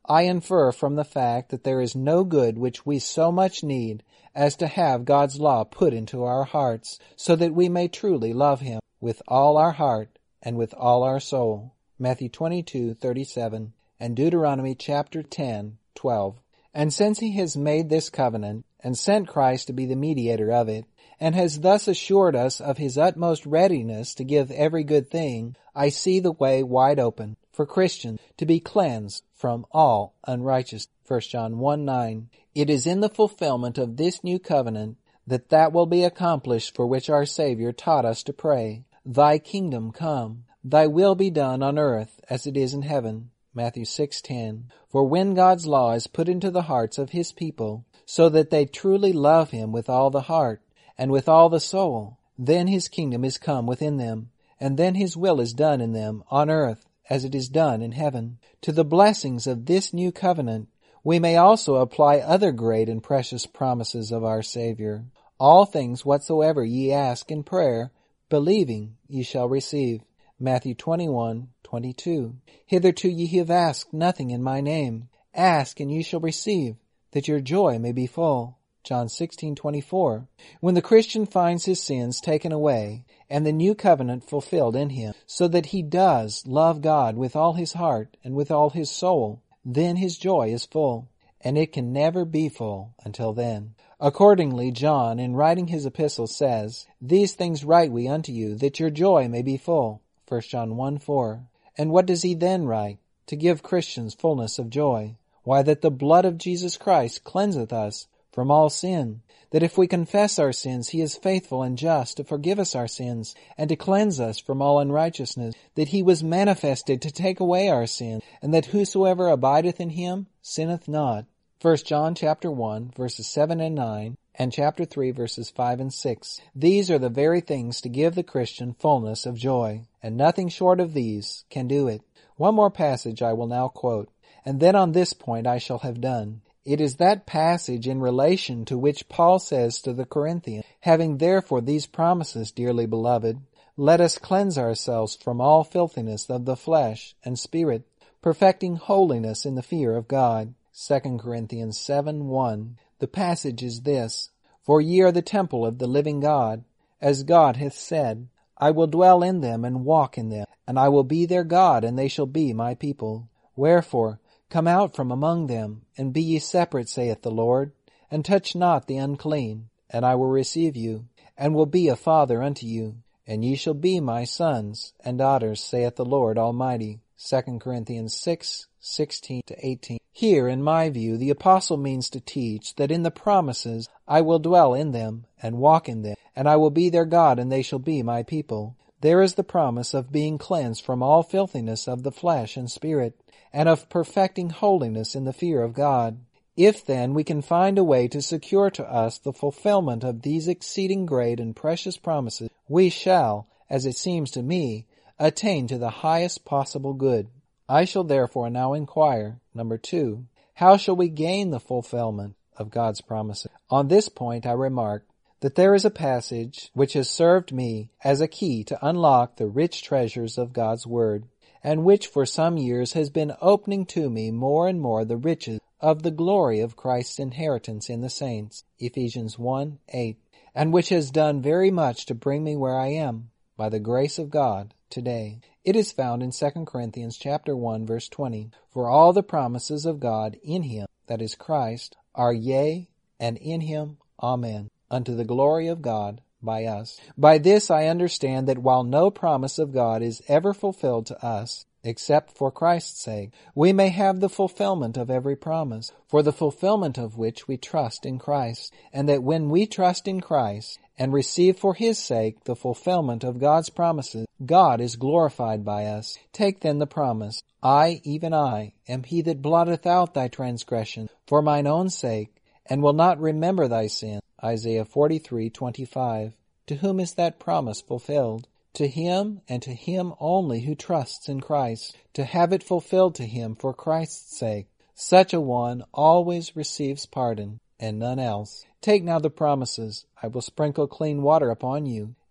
I infer from the fact that there is no good which we so much need as to have God's law put into our hearts, so that we may truly love Him with all our heart and with all our soul. Matthew twenty-two thirty-seven and Deuteronomy chapter ten twelve. And since He has made this covenant, and sent Christ to be the mediator of it, and has thus assured us of His utmost readiness to give every good thing, I see the way wide open for Christians to be cleansed from all unrighteousness. First John one nine. It is in the fulfillment of this new covenant that that will be accomplished for which our Savior taught us to pray. Thy kingdom come, thy will be done on earth as it is in heaven. Matthew six ten. For when God's law is put into the hearts of His people, so that they truly love Him with all the heart and with all the soul, then His kingdom is come within them, and then His will is done in them on earth as it is done in heaven. To the blessings of this new covenant we may also apply other great and precious promises of our Savior. All things whatsoever ye ask in prayer, believing, ye shall receive. Matthew twenty-one twenty-two. Hitherto ye have asked nothing in my name. Ask, and ye shall receive, that your joy may be full. John sixteen twenty-four. When the Christian finds his sins taken away, and the new covenant fulfilled in him, so that he does love God with all his heart and with all his soul, then his joy is full, and it can never be full until then. Accordingly, John, in writing his epistle, says, These things write we unto you, that your joy may be full. First John one four. And what does he then write? To give Christians fullness of joy. Why, that the blood of Jesus Christ cleanseth us from all sin, that if we confess our sins, He is faithful and just to forgive us our sins, and to cleanse us from all unrighteousness, that He was manifested to take away our sin, and that whosoever abideth in Him sinneth not. First John chapter one, verses seven and nine, and chapter three, verses five and six. These are the very things to give the Christian fullness of joy, and nothing short of these can do it. One more passage I will now quote, and then on this point I shall have done. It is that passage in relation to which Paul says to the Corinthians, Having therefore these promises, dearly beloved, let us cleanse ourselves from all filthiness of the flesh and spirit, perfecting holiness in the fear of God. Second Corinthians seven one. The passage is this, For ye are the temple of the living God, as God hath said, I will dwell in them and walk in them, and I will be their God, and they shall be my people. Wherefore, come out from among them, and be ye separate, saith the Lord, and touch not the unclean, and I will receive you, and will be a father unto you, and ye shall be my sons and daughters, saith the Lord Almighty. Second Corinthians six sixteen to eighteen. Here, in my view, the apostle means to teach that in the promises I will dwell in them and walk in them, and I will be their God, and they shall be my people. There is the promise of being cleansed from all filthiness of the flesh and spirit, and of perfecting holiness in the fear of God. If then we can find a way to secure to us the fulfillment of these exceeding great and precious promises, we shall, as it seems to me, attain to the highest possible good. I shall therefore now inquire, number two, how shall we gain the fulfillment of God's promises? On this point I remark that there is a passage which has served me as a key to unlock the rich treasures of God's Word, and which for some years has been opening to me more and more the riches of the glory of Christ's inheritance in the saints, Ephesians one eight, and which has done very much to bring me where I am, by the grace of God, today. It is found in Second Corinthians chapter one, verse twenty, For all the promises of God in Him, that is Christ, are yea, and in Him, Amen, unto the glory of God by us. By this I understand that while no promise of God is ever fulfilled to us, except for Christ's sake, we may have the fulfillment of every promise, for the fulfillment of which we trust in Christ, and that when we trust in Christ, and receive for His sake the fulfillment of God's promises, God is glorified by us. Take then the promise, I, even I, am He that blotteth out thy transgression for mine own sake, and will not remember thy sin. Isaiah forty-three twenty-five. To whom is that promise fulfilled? To him, and to him only who trusts in Christ, to have it fulfilled to him for Christ's sake. Such a one always receives pardon, and none else. Take now the promises, I will sprinkle clean water upon you,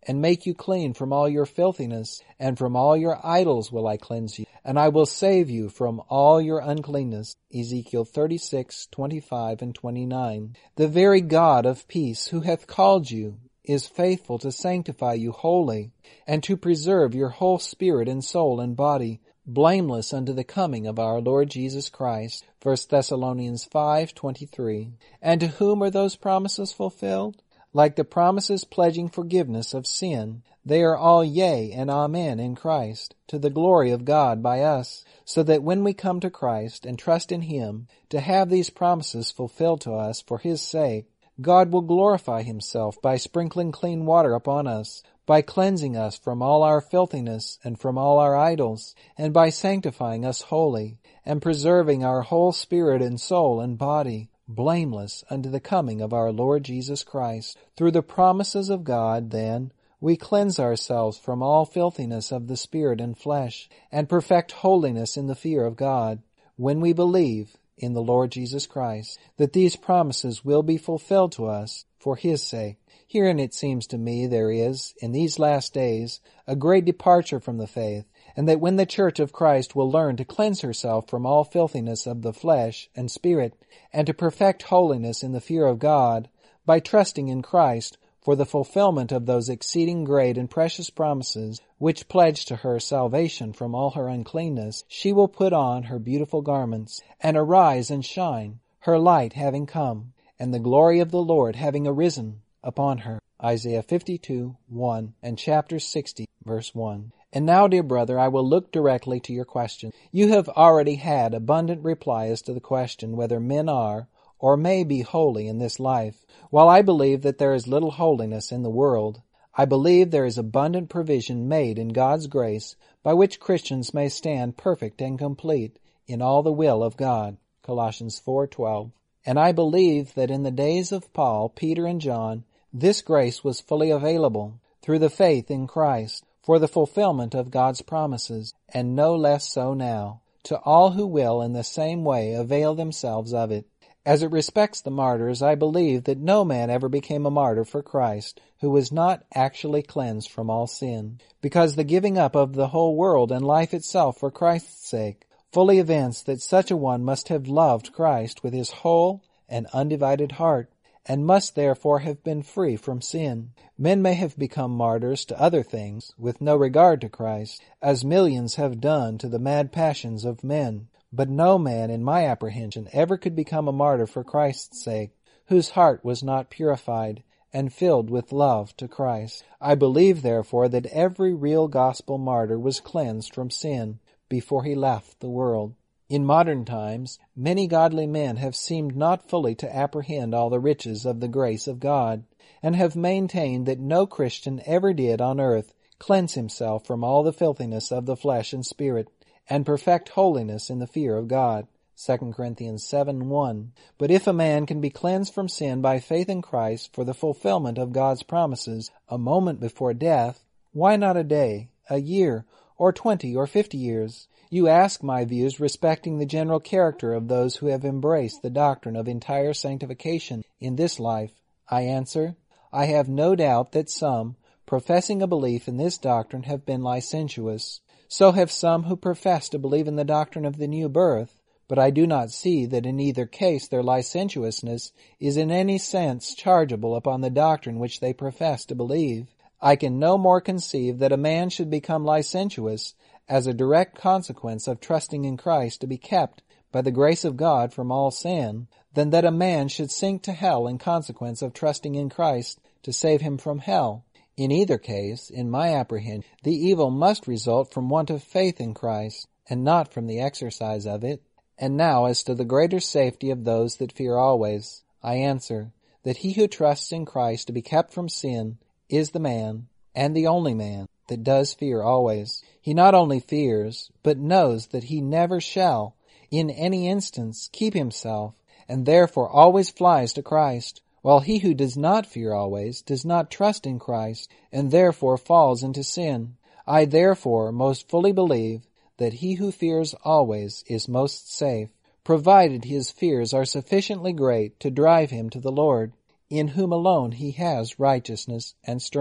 and make you clean from all your filthiness, and from all your idols will I cleanse you, and I will save you from all your uncleanness. Ezekiel thirty-six, twenty-five and twenty-nine. The very God of peace, who hath called you, is faithful to sanctify you wholly, and to preserve your whole spirit and soul and body, blameless unto the coming of our Lord Jesus Christ. First Thessalonians five, twenty-three. And to whom are those promises fulfilled? Like the promises pledging forgiveness of sin, they are all yea and amen in Christ, to the glory of God by us, so that when we come to Christ and trust in Him to have these promises fulfilled to us for His sake, God will glorify Himself by sprinkling clean water upon us, by cleansing us from all our filthiness and from all our idols, and by sanctifying us wholly, and preserving our whole spirit and soul and body, blameless unto the coming of our Lord Jesus Christ. Through the promises of God, then, we cleanse ourselves from all filthiness of the spirit and flesh, and perfect holiness in the fear of God, when we believe in the Lord Jesus Christ, that these promises will be fulfilled to us for His sake. Herein it seems to me there is, in these last days, a great departure from the faith, and that when the Church of Christ will learn to cleanse herself from all filthiness of the flesh and spirit, and to perfect holiness in the fear of God, by trusting in Christ for the fulfillment of those exceeding great and precious promises, which pledge to her salvation from all her uncleanness, she will put on her beautiful garments, and arise and shine, her light having come, and the glory of the Lord having arisen upon her. Isaiah fifty-two, one, and chapter sixty, verse one. And now, dear brother, I will look directly to your question. You have already had abundant reply as to the question whether men are or may be holy in this life. While I believe that there is little holiness in the world, I believe there is abundant provision made in God's grace by which Christians may stand perfect and complete in all the will of God. Colossians four twelve. And I believe that in the days of Paul, Peter, and John, this grace was fully available through the faith in Christ for the fulfillment of God's promises, and no less so now, to all who will in the same way avail themselves of it. As it respects the martyrs, I believe that no man ever became a martyr for Christ who was not actually cleansed from all sin, because the giving up of the whole world and life itself for Christ's sake fully evince that such a one must have loved Christ with his whole and undivided heart, and must therefore have been free from sin. Men may have become martyrs to other things, with no regard to Christ, as millions have done to the mad passions of men. But no man, in my apprehension, ever could become a martyr for Christ's sake, whose heart was not purified and filled with love to Christ. I believe, therefore, that every real gospel martyr was cleansed from sin before he left the world. In modern times, many godly men have seemed not fully to apprehend all the riches of the grace of God, and have maintained that no Christian ever did on earth cleanse himself from all the filthiness of the flesh and spirit, and perfect holiness in the fear of God. Second Corinthians seven one. But if a man can be cleansed from sin by faith in Christ for the fulfillment of God's promises a moment before death, why not a day, a year, or twenty or fifty years? You ask my views respecting the general character of those who have embraced the doctrine of entire sanctification in this life. I answer, I have no doubt that some, professing a belief in this doctrine, have been licentious. So have some who profess to believe in the doctrine of the new birth, but I do not see that in either case their licentiousness is in any sense chargeable upon the doctrine which they profess to believe. I can no more conceive that a man should become licentious as a direct consequence of trusting in Christ to be kept by the grace of God from all sin, than that a man should sink to hell in consequence of trusting in Christ to save him from hell. In either case, in my apprehension, the evil must result from want of faith in Christ, and not from the exercise of it. And now, as to the greater safety of those that fear always, I answer, that he who trusts in Christ to be kept from sin is the man, and the only man, that does fear always. He not only fears, but knows that he never shall, in any instance, keep himself, and therefore always flies to Christ, while he who does not fear always does not trust in Christ, and therefore falls into sin. I therefore most fully believe that he who fears always is most safe, provided his fears are sufficiently great to drive him to the Lord, in whom alone he has righteousness and strength.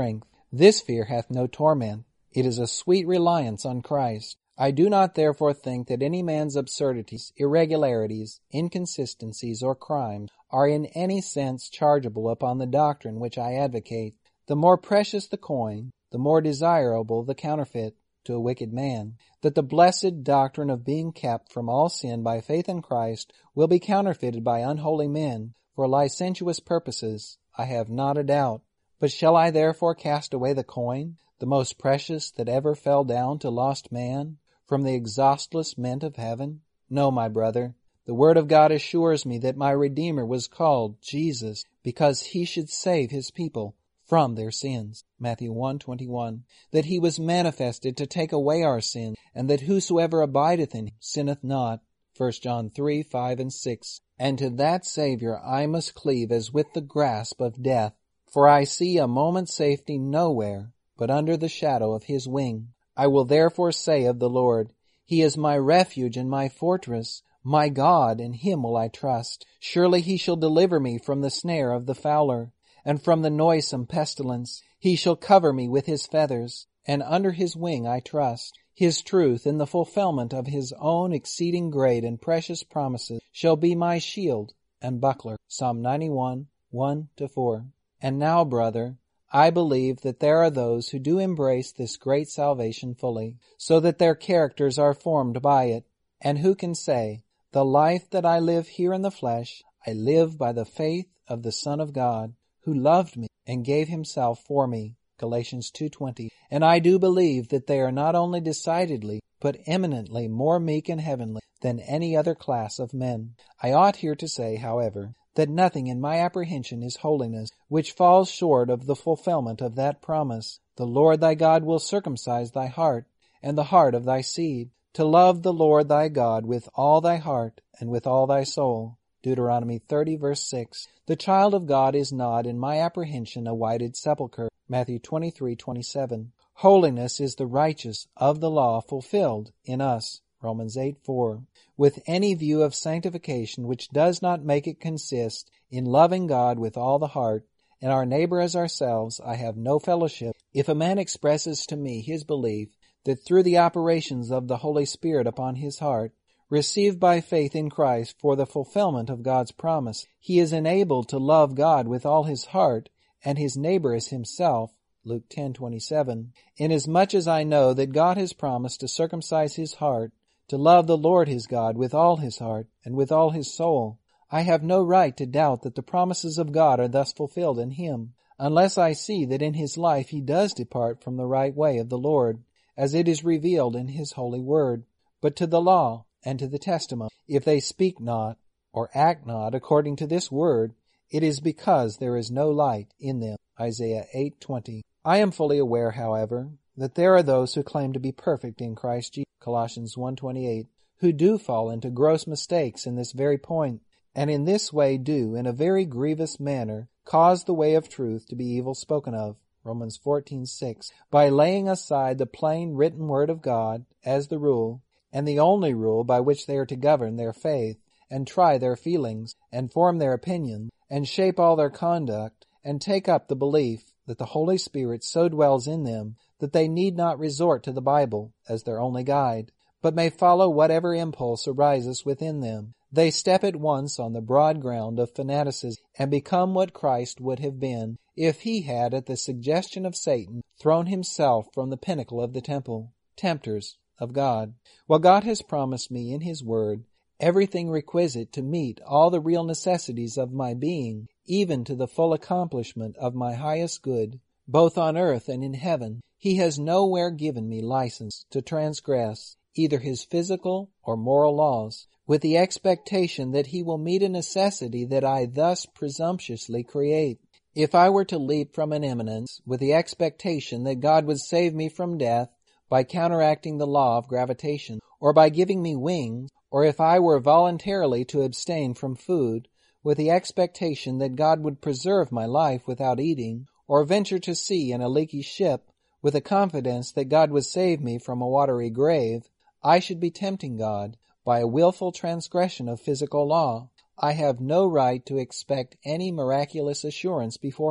This fear hath no torment. It is a sweet reliance on Christ. I do not therefore think that any man's absurdities, irregularities, inconsistencies, or crimes are in any sense chargeable upon the doctrine which I advocate. The more precious the coin, the more desirable the counterfeit to a wicked man. That the blessed doctrine of being kept from all sin by faith in Christ will be counterfeited by unholy men for licentious purposes, I have not a doubt. But shall I therefore cast away the coin, the most precious that ever fell down to lost man, from the exhaustless mint of heaven? No, my brother. The word of God assures me that my Redeemer was called Jesus because he should save his people from their sins. Matthew one twenty-one. That he was manifested to take away our sins, and that whosoever abideth in him sinneth not. First John three, five, and six. And to that Savior I must cleave as with the grasp of death, for I see a moment's safety nowhere but under the shadow of his wing. I will therefore say of the Lord, He is my refuge and my fortress, my God, in him will I trust. Surely he shall deliver me from the snare of the fowler, and from the noisome pestilence. He shall cover me with his feathers, and under his wing I trust. His truth, in the fulfillment of his own exceeding great and precious promises, shall be my shield and buckler. Psalm ninety-one, one to four. And now, brother, I believe that there are those who do embrace this great salvation fully, so that their characters are formed by it, and who can say, The life that I live here in the flesh, I live by the faith of the Son of God, who loved me and gave himself for me. Galatians two twenty. And I do believe that they are not only decidedly, but eminently more meek and heavenly than any other class of men. I ought here to say, however, that nothing in my apprehension is holiness, which falls short of the fulfillment of that promise. The Lord thy God will circumcise thy heart, and the heart of thy seed, to love the Lord thy God with all thy heart and with all thy soul. Deuteronomy thirty, verse six. The child of God is not, in my apprehension, a whited sepulchre. Matthew twenty-three, twenty-seven. Holiness is the righteous of the law fulfilled in us. Romans eight, four. With any view of sanctification which does not make it consist in loving God with all the heart, and our neighbor as ourselves, I have no fellowship. If a man expresses to me his belief that through the operations of the Holy Spirit upon his heart, received by faith in Christ for the fulfillment of God's promise, he is enabled to love God with all his heart and his neighbor as himself, Luke ten, twenty-seven, inasmuch as I know that God has promised to circumcise his heart, to love the Lord his God with all his heart and with all his soul, I have no right to doubt that the promises of God are thus fulfilled in him, unless I see that in his life he does depart from the right way of the Lord, as it is revealed in his holy word. But to the law and to the testimony, if they speak not or act not according to this word, it is because there is no light in them. Isaiah eight, twenty. I am fully aware, however, that there are those who claim to be perfect in Christ Jesus, Colossians one twenty-eight, who do fall into gross mistakes in this very point, and in this way do, in a very grievous manner, cause the way of truth to be evil spoken of, Romans fourteen, six, by laying aside the plain written word of God as the rule, and the only rule by which they are to govern their faith, and try their feelings, and form their opinions, and shape all their conduct, and take up the belief that the Holy Spirit so dwells in them that they need not resort to the Bible as their only guide, but may follow whatever impulse arises within them. They step at once on the broad ground of fanaticism and become what Christ would have been if he had, at the suggestion of Satan, thrown himself from the pinnacle of the temple, tempters of God. While God has promised me in his word everything requisite to meet all the real necessities of my being, even to the full accomplishment of my highest good, both on earth and in heaven, he has nowhere given me license to transgress either his physical or moral laws, with the expectation that he will meet a necessity that I thus presumptuously create. If I were to leap from an eminence with the expectation that God would save me from death by counteracting the law of gravitation, or by giving me wings, or if I were voluntarily to abstain from food with the expectation that God would preserve my life without eating, or venture to sea in a leaky ship with a confidence that God would save me from a watery grave, I should be tempting God by a willful transgression of physical law. I have no right to expect any miraculous assurance beforehand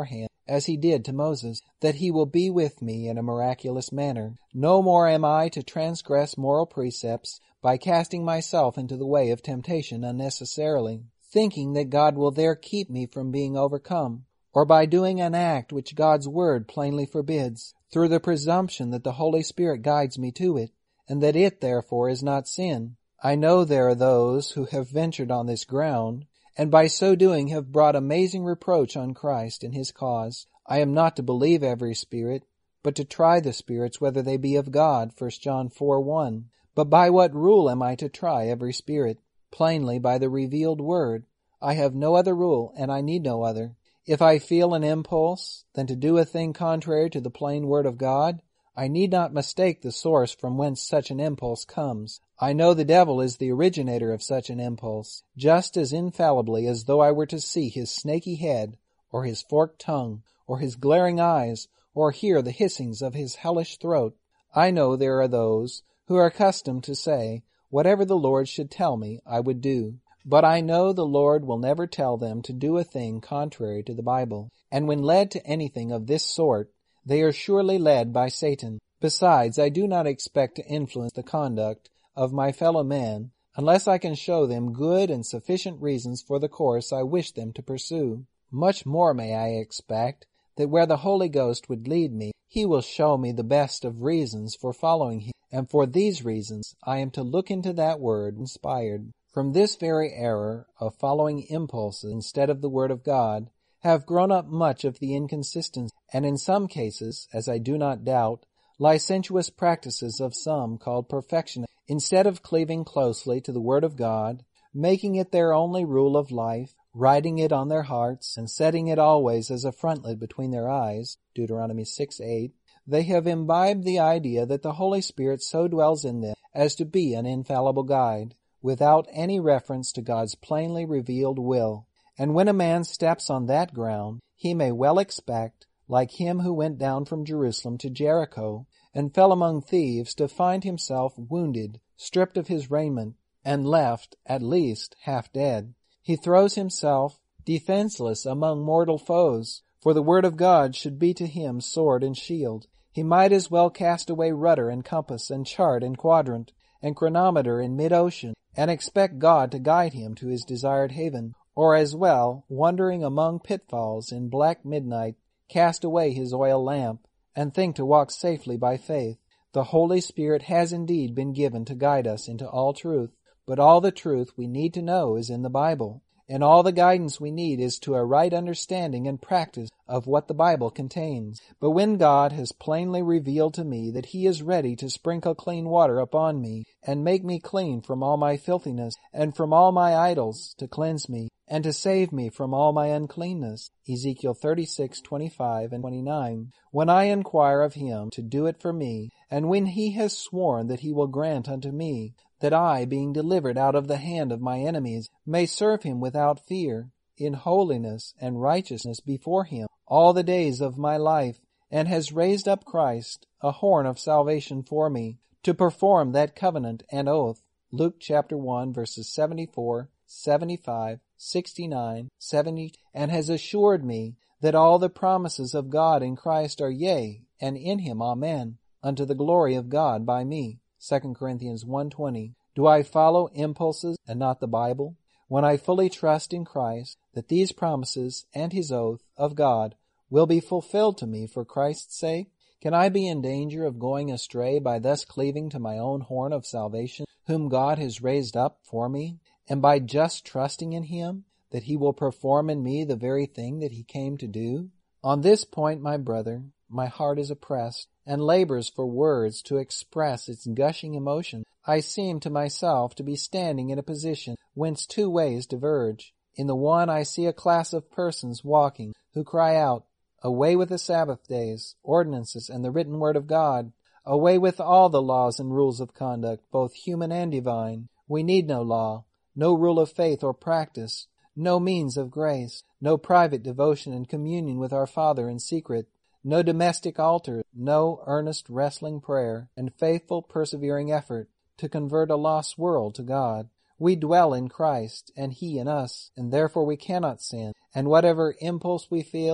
as he did to Moses, that he will be with me in a miraculous manner. No more am I to transgress moral precepts by casting myself into the way of temptation unnecessarily, thinking that God will there keep me from being overcome, or by doing an act which God's word plainly forbids, through the presumption that the Holy Spirit guides me to it, and that it therefore is not sin. I know there are those who have ventured on this ground, and by so doing have brought amazing reproach on Christ and his cause. I am not to believe every spirit, but to try the spirits whether they be of God, First John four one. But by what rule am I to try every spirit? Plainly by the revealed word. I have no other rule, and I need no other. If I feel an impulse, then to do a thing contrary to the plain word of God, I need not mistake the source from whence such an impulse comes. I know the devil is the originator of such an impulse, just as infallibly as though I were to see his snaky head, or his forked tongue, or his glaring eyes, or hear the hissings of his hellish throat. I know there are those who are accustomed to say, whatever the Lord should tell me, I would do. But I know the Lord will never tell them to do a thing contrary to the Bible. And when led to anything of this sort, they are surely led by Satan. Besides, I do not expect to influence the conduct of my fellow men unless I can show them good and sufficient reasons for the course I wish them to pursue. Much more may I expect that where the Holy Ghost would lead me, he will show me the best of reasons for following him, and for these reasons I am to look into that word inspired. From this very error of following impulses instead of the word of God have grown up much of the inconsistency, and in some cases, as I do not doubt, licentious practices of some called perfectionists, instead of cleaving closely to the word of God, making it their only rule of life, writing it on their hearts, and setting it always as a frontlet between their eyes, Deuteronomy six eight, they have imbibed the idea that the Holy Spirit so dwells in them as to be an infallible guide, without any reference to God's plainly revealed will. And when a man steps on that ground, he may well expect, like him who went down from Jerusalem to Jericho, and fell among thieves, to find himself wounded, stripped of his raiment, and left, at least, half dead. He throws himself defenseless among mortal foes, for the word of God should be to him sword and shield. He might as well cast away rudder and compass and chart and quadrant and chronometer in mid-ocean, and expect God to guide him to his desired haven, or as well, wandering among pitfalls in black midnight, cast away his oil lamp, and think to walk safely by faith. The Holy Spirit has indeed been given to guide us into all truth, but all the truth we need to know is in the Bible, and all the guidance we need is to a right understanding and practice of what the Bible contains. But when God has plainly revealed to me that he is ready to sprinkle clean water upon me, and make me clean from all my filthiness, and from all my idols to cleanse me, and to save me from all my uncleanness, Ezekiel thirty-six twenty-five and twenty-nine, when I inquire of him to do it for me, and when he has sworn that he will grant unto me, that I, being delivered out of the hand of my enemies, may serve him without fear, in holiness and righteousness before him all the days of my life, and has raised up Christ, a horn of salvation for me, to perform that covenant and oath, Luke chapter one, verses seventy-four, seventy-five, sixty-nine, seventy, and has assured me that all the promises of God in Christ are yea, and in him amen, unto the glory of God by me. Second Corinthians one twenty. Do I follow impulses and not the Bible? When I fully trust in Christ that these promises and his oath of God will be fulfilled to me for Christ's sake, can I be in danger of going astray by thus cleaving to my own horn of salvation, whom God has raised up for me, and by just trusting in him that he will perform in me the very thing that he came to do? On this point, my brother, my heart is oppressed, and labors for words to express its gushing emotion. I seem to myself to be standing in a position whence two ways diverge. In the one I see a class of persons walking, who cry out, away with the Sabbath days, ordinances, and the written word of God, away with all the laws and rules of conduct, both human and divine. We need no law, no rule of faith or practice, no means of grace, no private devotion and communion with our Father in secret, no domestic altar, no earnest wrestling prayer, and faithful persevering effort to convert a lost world to God. We dwell in Christ, and he in us, and therefore we cannot sin, and whatever impulse we feel,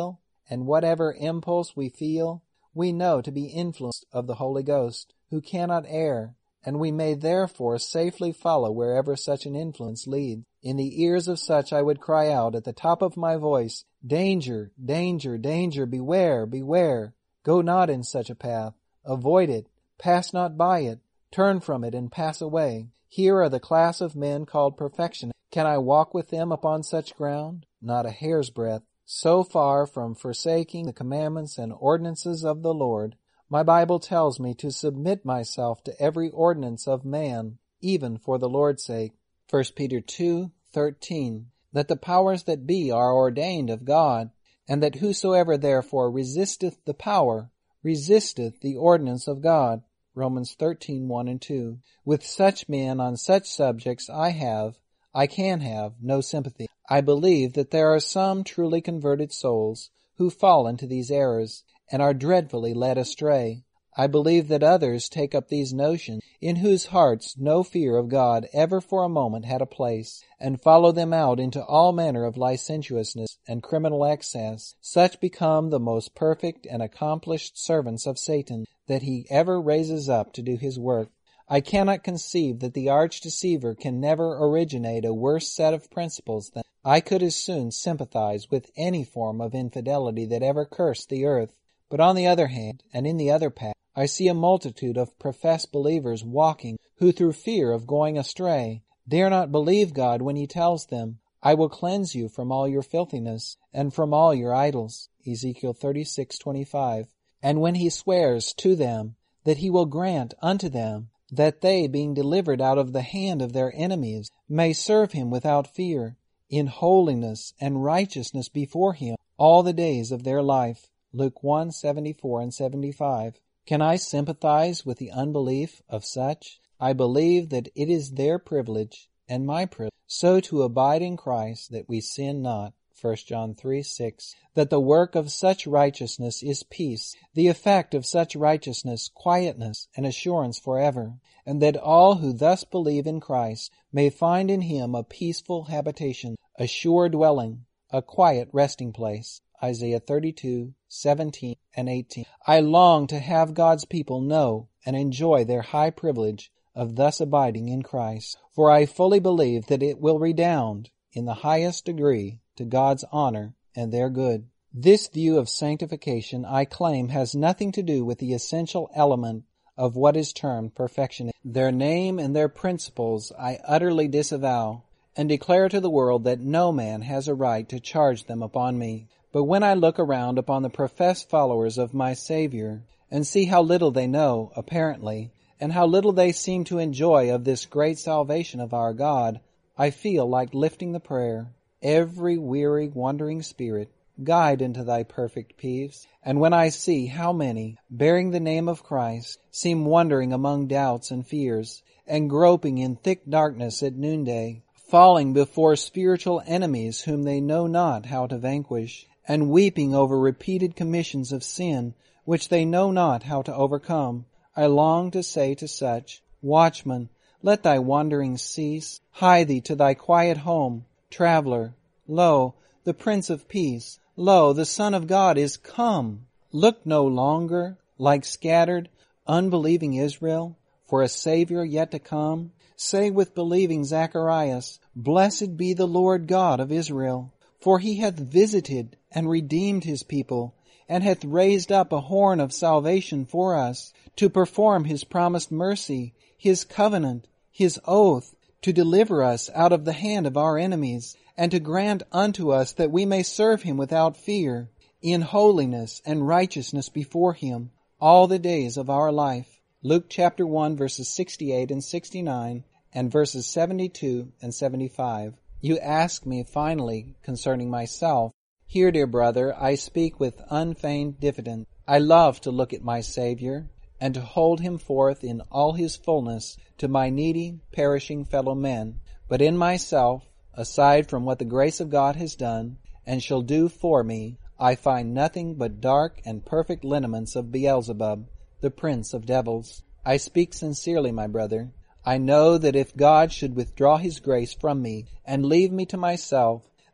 and whatever impulse we feel, we know to be influenced of the Holy Ghost, who cannot err, and we may therefore safely follow wherever such an influence leads. In the ears of such I would cry out at the top of my voice, Danger, danger, danger, beware, beware. Go not in such a path. Avoid it. Pass not by it. Turn from it and pass away. Here are the class of men called perfection. Can I walk with them upon such ground? Not a hair's breadth. So far from forsaking the commandments and ordinances of the Lord, my Bible tells me to submit myself to every ordinance of man, even for the Lord's sake. First Peter two thirteen, that the powers that be are ordained of God, and that whosoever therefore resisteth the power, resisteth the ordinance of God. Romans thirteen one and two. With such men on such subjects I have, I can have, no sympathy. I believe that there are some truly converted souls who fall into these errors, and are dreadfully led astray. I believe that others take up these notions, in whose hearts no fear of God ever for a moment had a place, and follow them out into all manner of licentiousness and criminal excess. Such become the most perfect and accomplished servants of Satan that he ever raises up to do his work. I cannot conceive that the arch-deceiver can never originate a worse set of principles than I could as soon sympathize with any form of infidelity that ever cursed the earth. But on the other hand, and in the other path, I see a multitude of professed believers walking, who through fear of going astray, dare not believe God when he tells them, I will cleanse you from all your filthiness, and from all your idols. Ezekiel thirty-six twenty-five. And when he swears to them that he will grant unto them that they, being delivered out of the hand of their enemies, may serve him without fear, in holiness and righteousness before him all the days of their life. Luke one seventy-four and seventy-five. Can I sympathize with the unbelief of such? I believe that it is their privilege and my privilege so to abide in Christ that we sin not. First John three six. That the work of such righteousness is peace, the effect of such righteousness quietness and assurance forever, and that all who thus believe in Christ may find in him a peaceful habitation, a sure dwelling, a quiet resting place. Isaiah thirty-two seventeen and eighteen. I long to have God's people know and enjoy their high privilege of thus abiding in Christ, for I fully believe that it will redound in the highest degree to God's honor and their good. This view of sanctification, I claim, has nothing to do with the essential element of what is termed perfection. Their name and their principles I utterly disavow, and declare to the world that no man has a right to charge them upon me. But when I look around upon the professed followers of my Savior, and see how little they know, apparently, and how little they seem to enjoy of this great salvation of our God, I feel like lifting the prayer, every weary, wandering spirit, guide into thy perfect peace. And when I see how many, bearing the name of Christ, seem wandering among doubts and fears, and groping in thick darkness at noonday, falling before spiritual enemies whom they know not how to vanquish, and weeping over repeated commissions of sin which they know not how to overcome, I long to say to such, Watchman, let thy wanderings cease. Hie thee to thy quiet home. Traveler, lo, the Prince of Peace, lo, the Son of God is come. Look no longer, like scattered, unbelieving Israel, for a Savior yet to come. Say with believing Zacharias, Blessed be the Lord God of Israel, for he hath visited and redeemed his people, and hath raised up a horn of salvation for us, to perform his promised mercy, his covenant, his oath, to deliver us out of the hand of our enemies, and to grant unto us that we may serve him without fear, in holiness and righteousness before him, all the days of our life. Luke chapter one, verses sixty-eight and sixty-nine, and verses seventy-two and seventy-five. You ask me finally concerning myself. Here, dear brother, I speak with unfeigned diffidence. I love to look at my Savior, and to hold him forth in all his fullness to my needy, perishing fellow men. But in myself, aside from what the grace of God has done, and shall do for me, I find nothing but dark and perfect lineaments of Beelzebub, the prince of devils. I speak sincerely, my brother. I know that if God should withdraw his grace from me, and leave me to myself,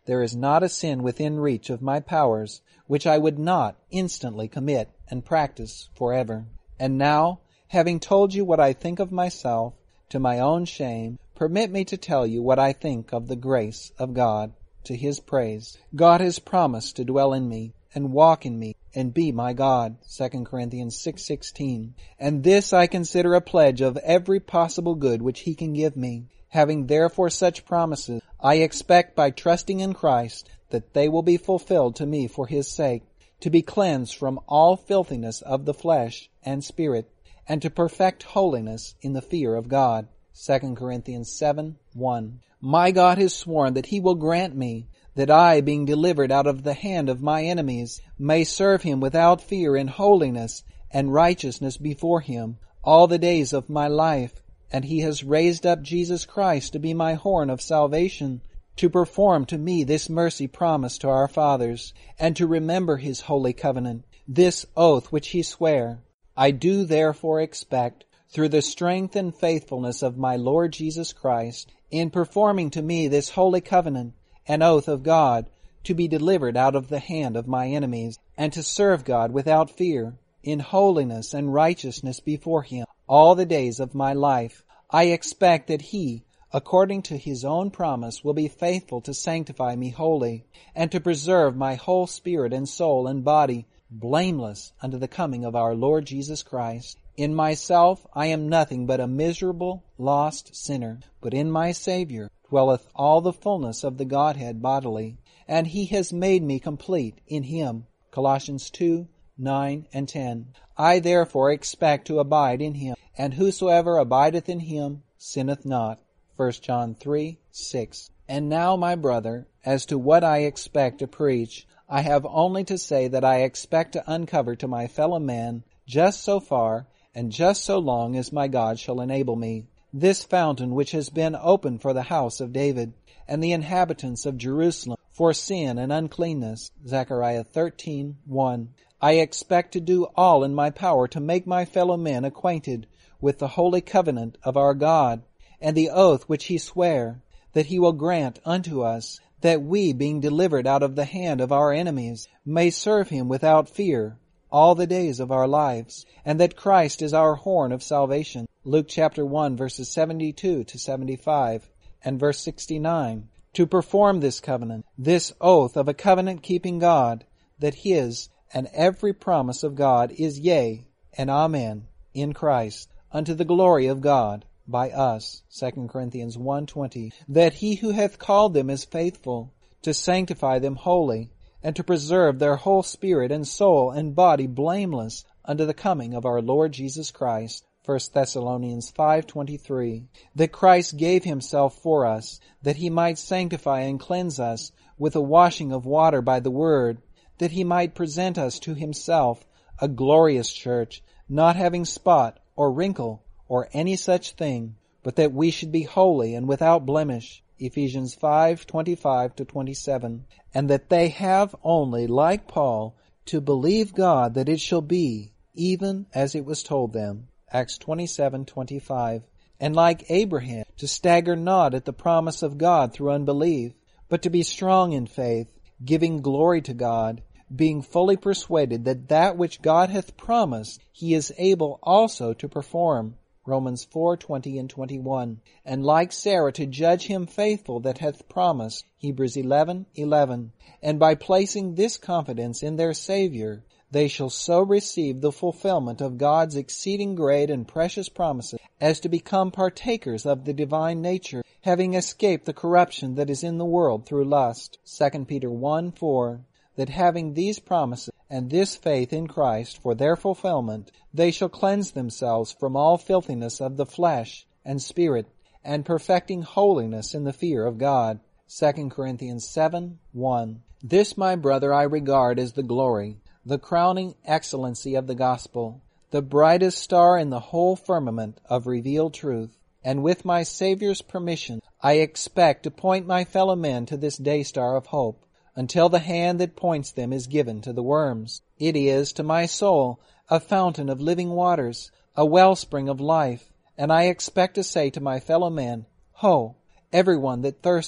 There is not a sin within reach of my powers which I would not instantly commit and practice forever. And now, having told you what I think of myself, to my own shame, permit me to tell you what I think of the grace of God, to His praise. God has promised to dwell in me, and walk in me, and be my God, Second Corinthians six sixteen. And this I consider a pledge of every possible good which He can give me. Having therefore such promises, I expect by trusting in Christ that they will be fulfilled to me for His sake, to be cleansed from all filthiness of the flesh and spirit, and to perfect holiness in the fear of God. Second Corinthians seven one. My God has sworn that He will grant me that I, being delivered out of the hand of my enemies, may serve Him without fear in holiness and righteousness before Him all the days of my life. And He has raised up Jesus Christ to be my horn of salvation, to perform to me this mercy promised to our fathers, and to remember His holy covenant, this oath which He sware. I do therefore expect, through the strength and faithfulness of my Lord Jesus Christ, in performing to me this holy covenant, an oath of God, to be delivered out of the hand of my enemies, and to serve God without fear, in holiness and righteousness before Him, all the days of my life. I expect that He, according to His own promise, will be faithful to sanctify me wholly, and to preserve my whole spirit and soul and body blameless unto the coming of our Lord Jesus Christ. In myself I am nothing but a miserable, lost sinner, but in my Savior dwelleth all the fullness of the Godhead bodily, and He has made me complete in Him. Colossians two, nine and ten. I therefore expect to abide in Him, and whosoever abideth in Him sinneth not. First John three, six. And now, my brother, as to what I expect to preach, I have only to say that I expect to uncover to my fellow men just so far and just so long as my God shall enable me, this fountain which has been opened for the house of David, and the inhabitants of Jerusalem for sin and uncleanness. Zechariah thirteen, one. I expect to do all in my power to make my fellow men acquainted with the holy covenant of our God, and the oath which He sware, that He will grant unto us, that we, being delivered out of the hand of our enemies, may serve Him without fear all the days of our lives, and that Christ is our horn of salvation. Luke chapter one, verses seventy-two to seventy-five, and verse sixty-nine. To perform this covenant, this oath of a covenant-keeping God, that His and every promise of God is yea and amen in Christ, unto the glory of God by us. Second Corinthians one twenty. That He who hath called them is faithful, to sanctify them wholly, and to preserve their whole spirit and soul and body blameless unto the coming of our Lord Jesus Christ. First Thessalonians five twenty-three. That Christ gave Himself for us, that He might sanctify and cleanse us with a washing of water by the word, that He might present us to Himself a glorious church, not having spot or wrinkle or any such thing, but that we should be holy and without blemish. Ephesians five twenty-five to twenty-seven. And that they have only, like Paul, to believe God that it shall be, even as it was told them. Acts twenty-seven twenty-five. And like Abraham, to stagger not at the promise of God through unbelief, but to be strong in faith, giving glory to God, being fully persuaded that that which God hath promised He is able also to perform. Romans four twenty and twenty-one. And like Sarah, to judge him faithful that hath promised. Hebrews eleven eleven. And by placing this confidence in their Savior, they shall so receive the fulfillment of God's exceeding great and precious promises, as to become partakers of the divine nature, having escaped the corruption that is in the world through lust. Second Peter one four. That having these promises and this faith in Christ for their fulfillment, they shall cleanse themselves from all filthiness of the flesh and spirit, and perfecting holiness in the fear of God. Second Corinthians seven one. This, my brother, I regard as the glory, the crowning excellency of the gospel, the brightest star in the whole firmament of revealed truth. And with my Savior's permission, I expect to point my fellow men to this day star of hope, until the hand that points them is given to the worms. It is, to my soul, a fountain of living waters, a wellspring of life, and I expect to say to my fellow men, Ho, everyone that thirsteth,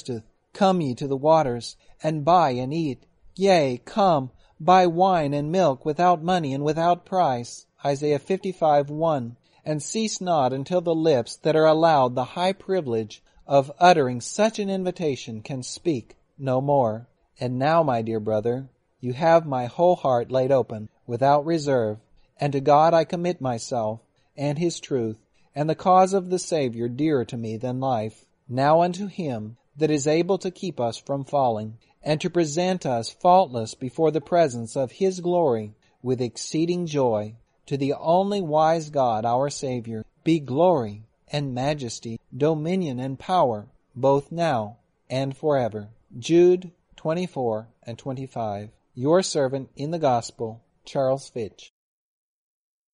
Come ye to the waters, and buy and eat. Yea, come, buy wine and milk without money and without price. Isaiah fifty-five one. And cease not until the lips that are allowed the high privilege of uttering such an invitation can speak no more. And now, my dear brother, you have my whole heart laid open, without reserve, and to God I commit myself, and His truth, and the cause of the Savior dearer to me than life. Now unto Him that is able to keep us from falling, and to present us faultless before the presence of His glory with exceeding joy, to the only wise God our Savior, be glory and majesty, dominion and power, both now and forever. Jude twenty-four and twenty-five. Your servant in the gospel, Charles Fitch.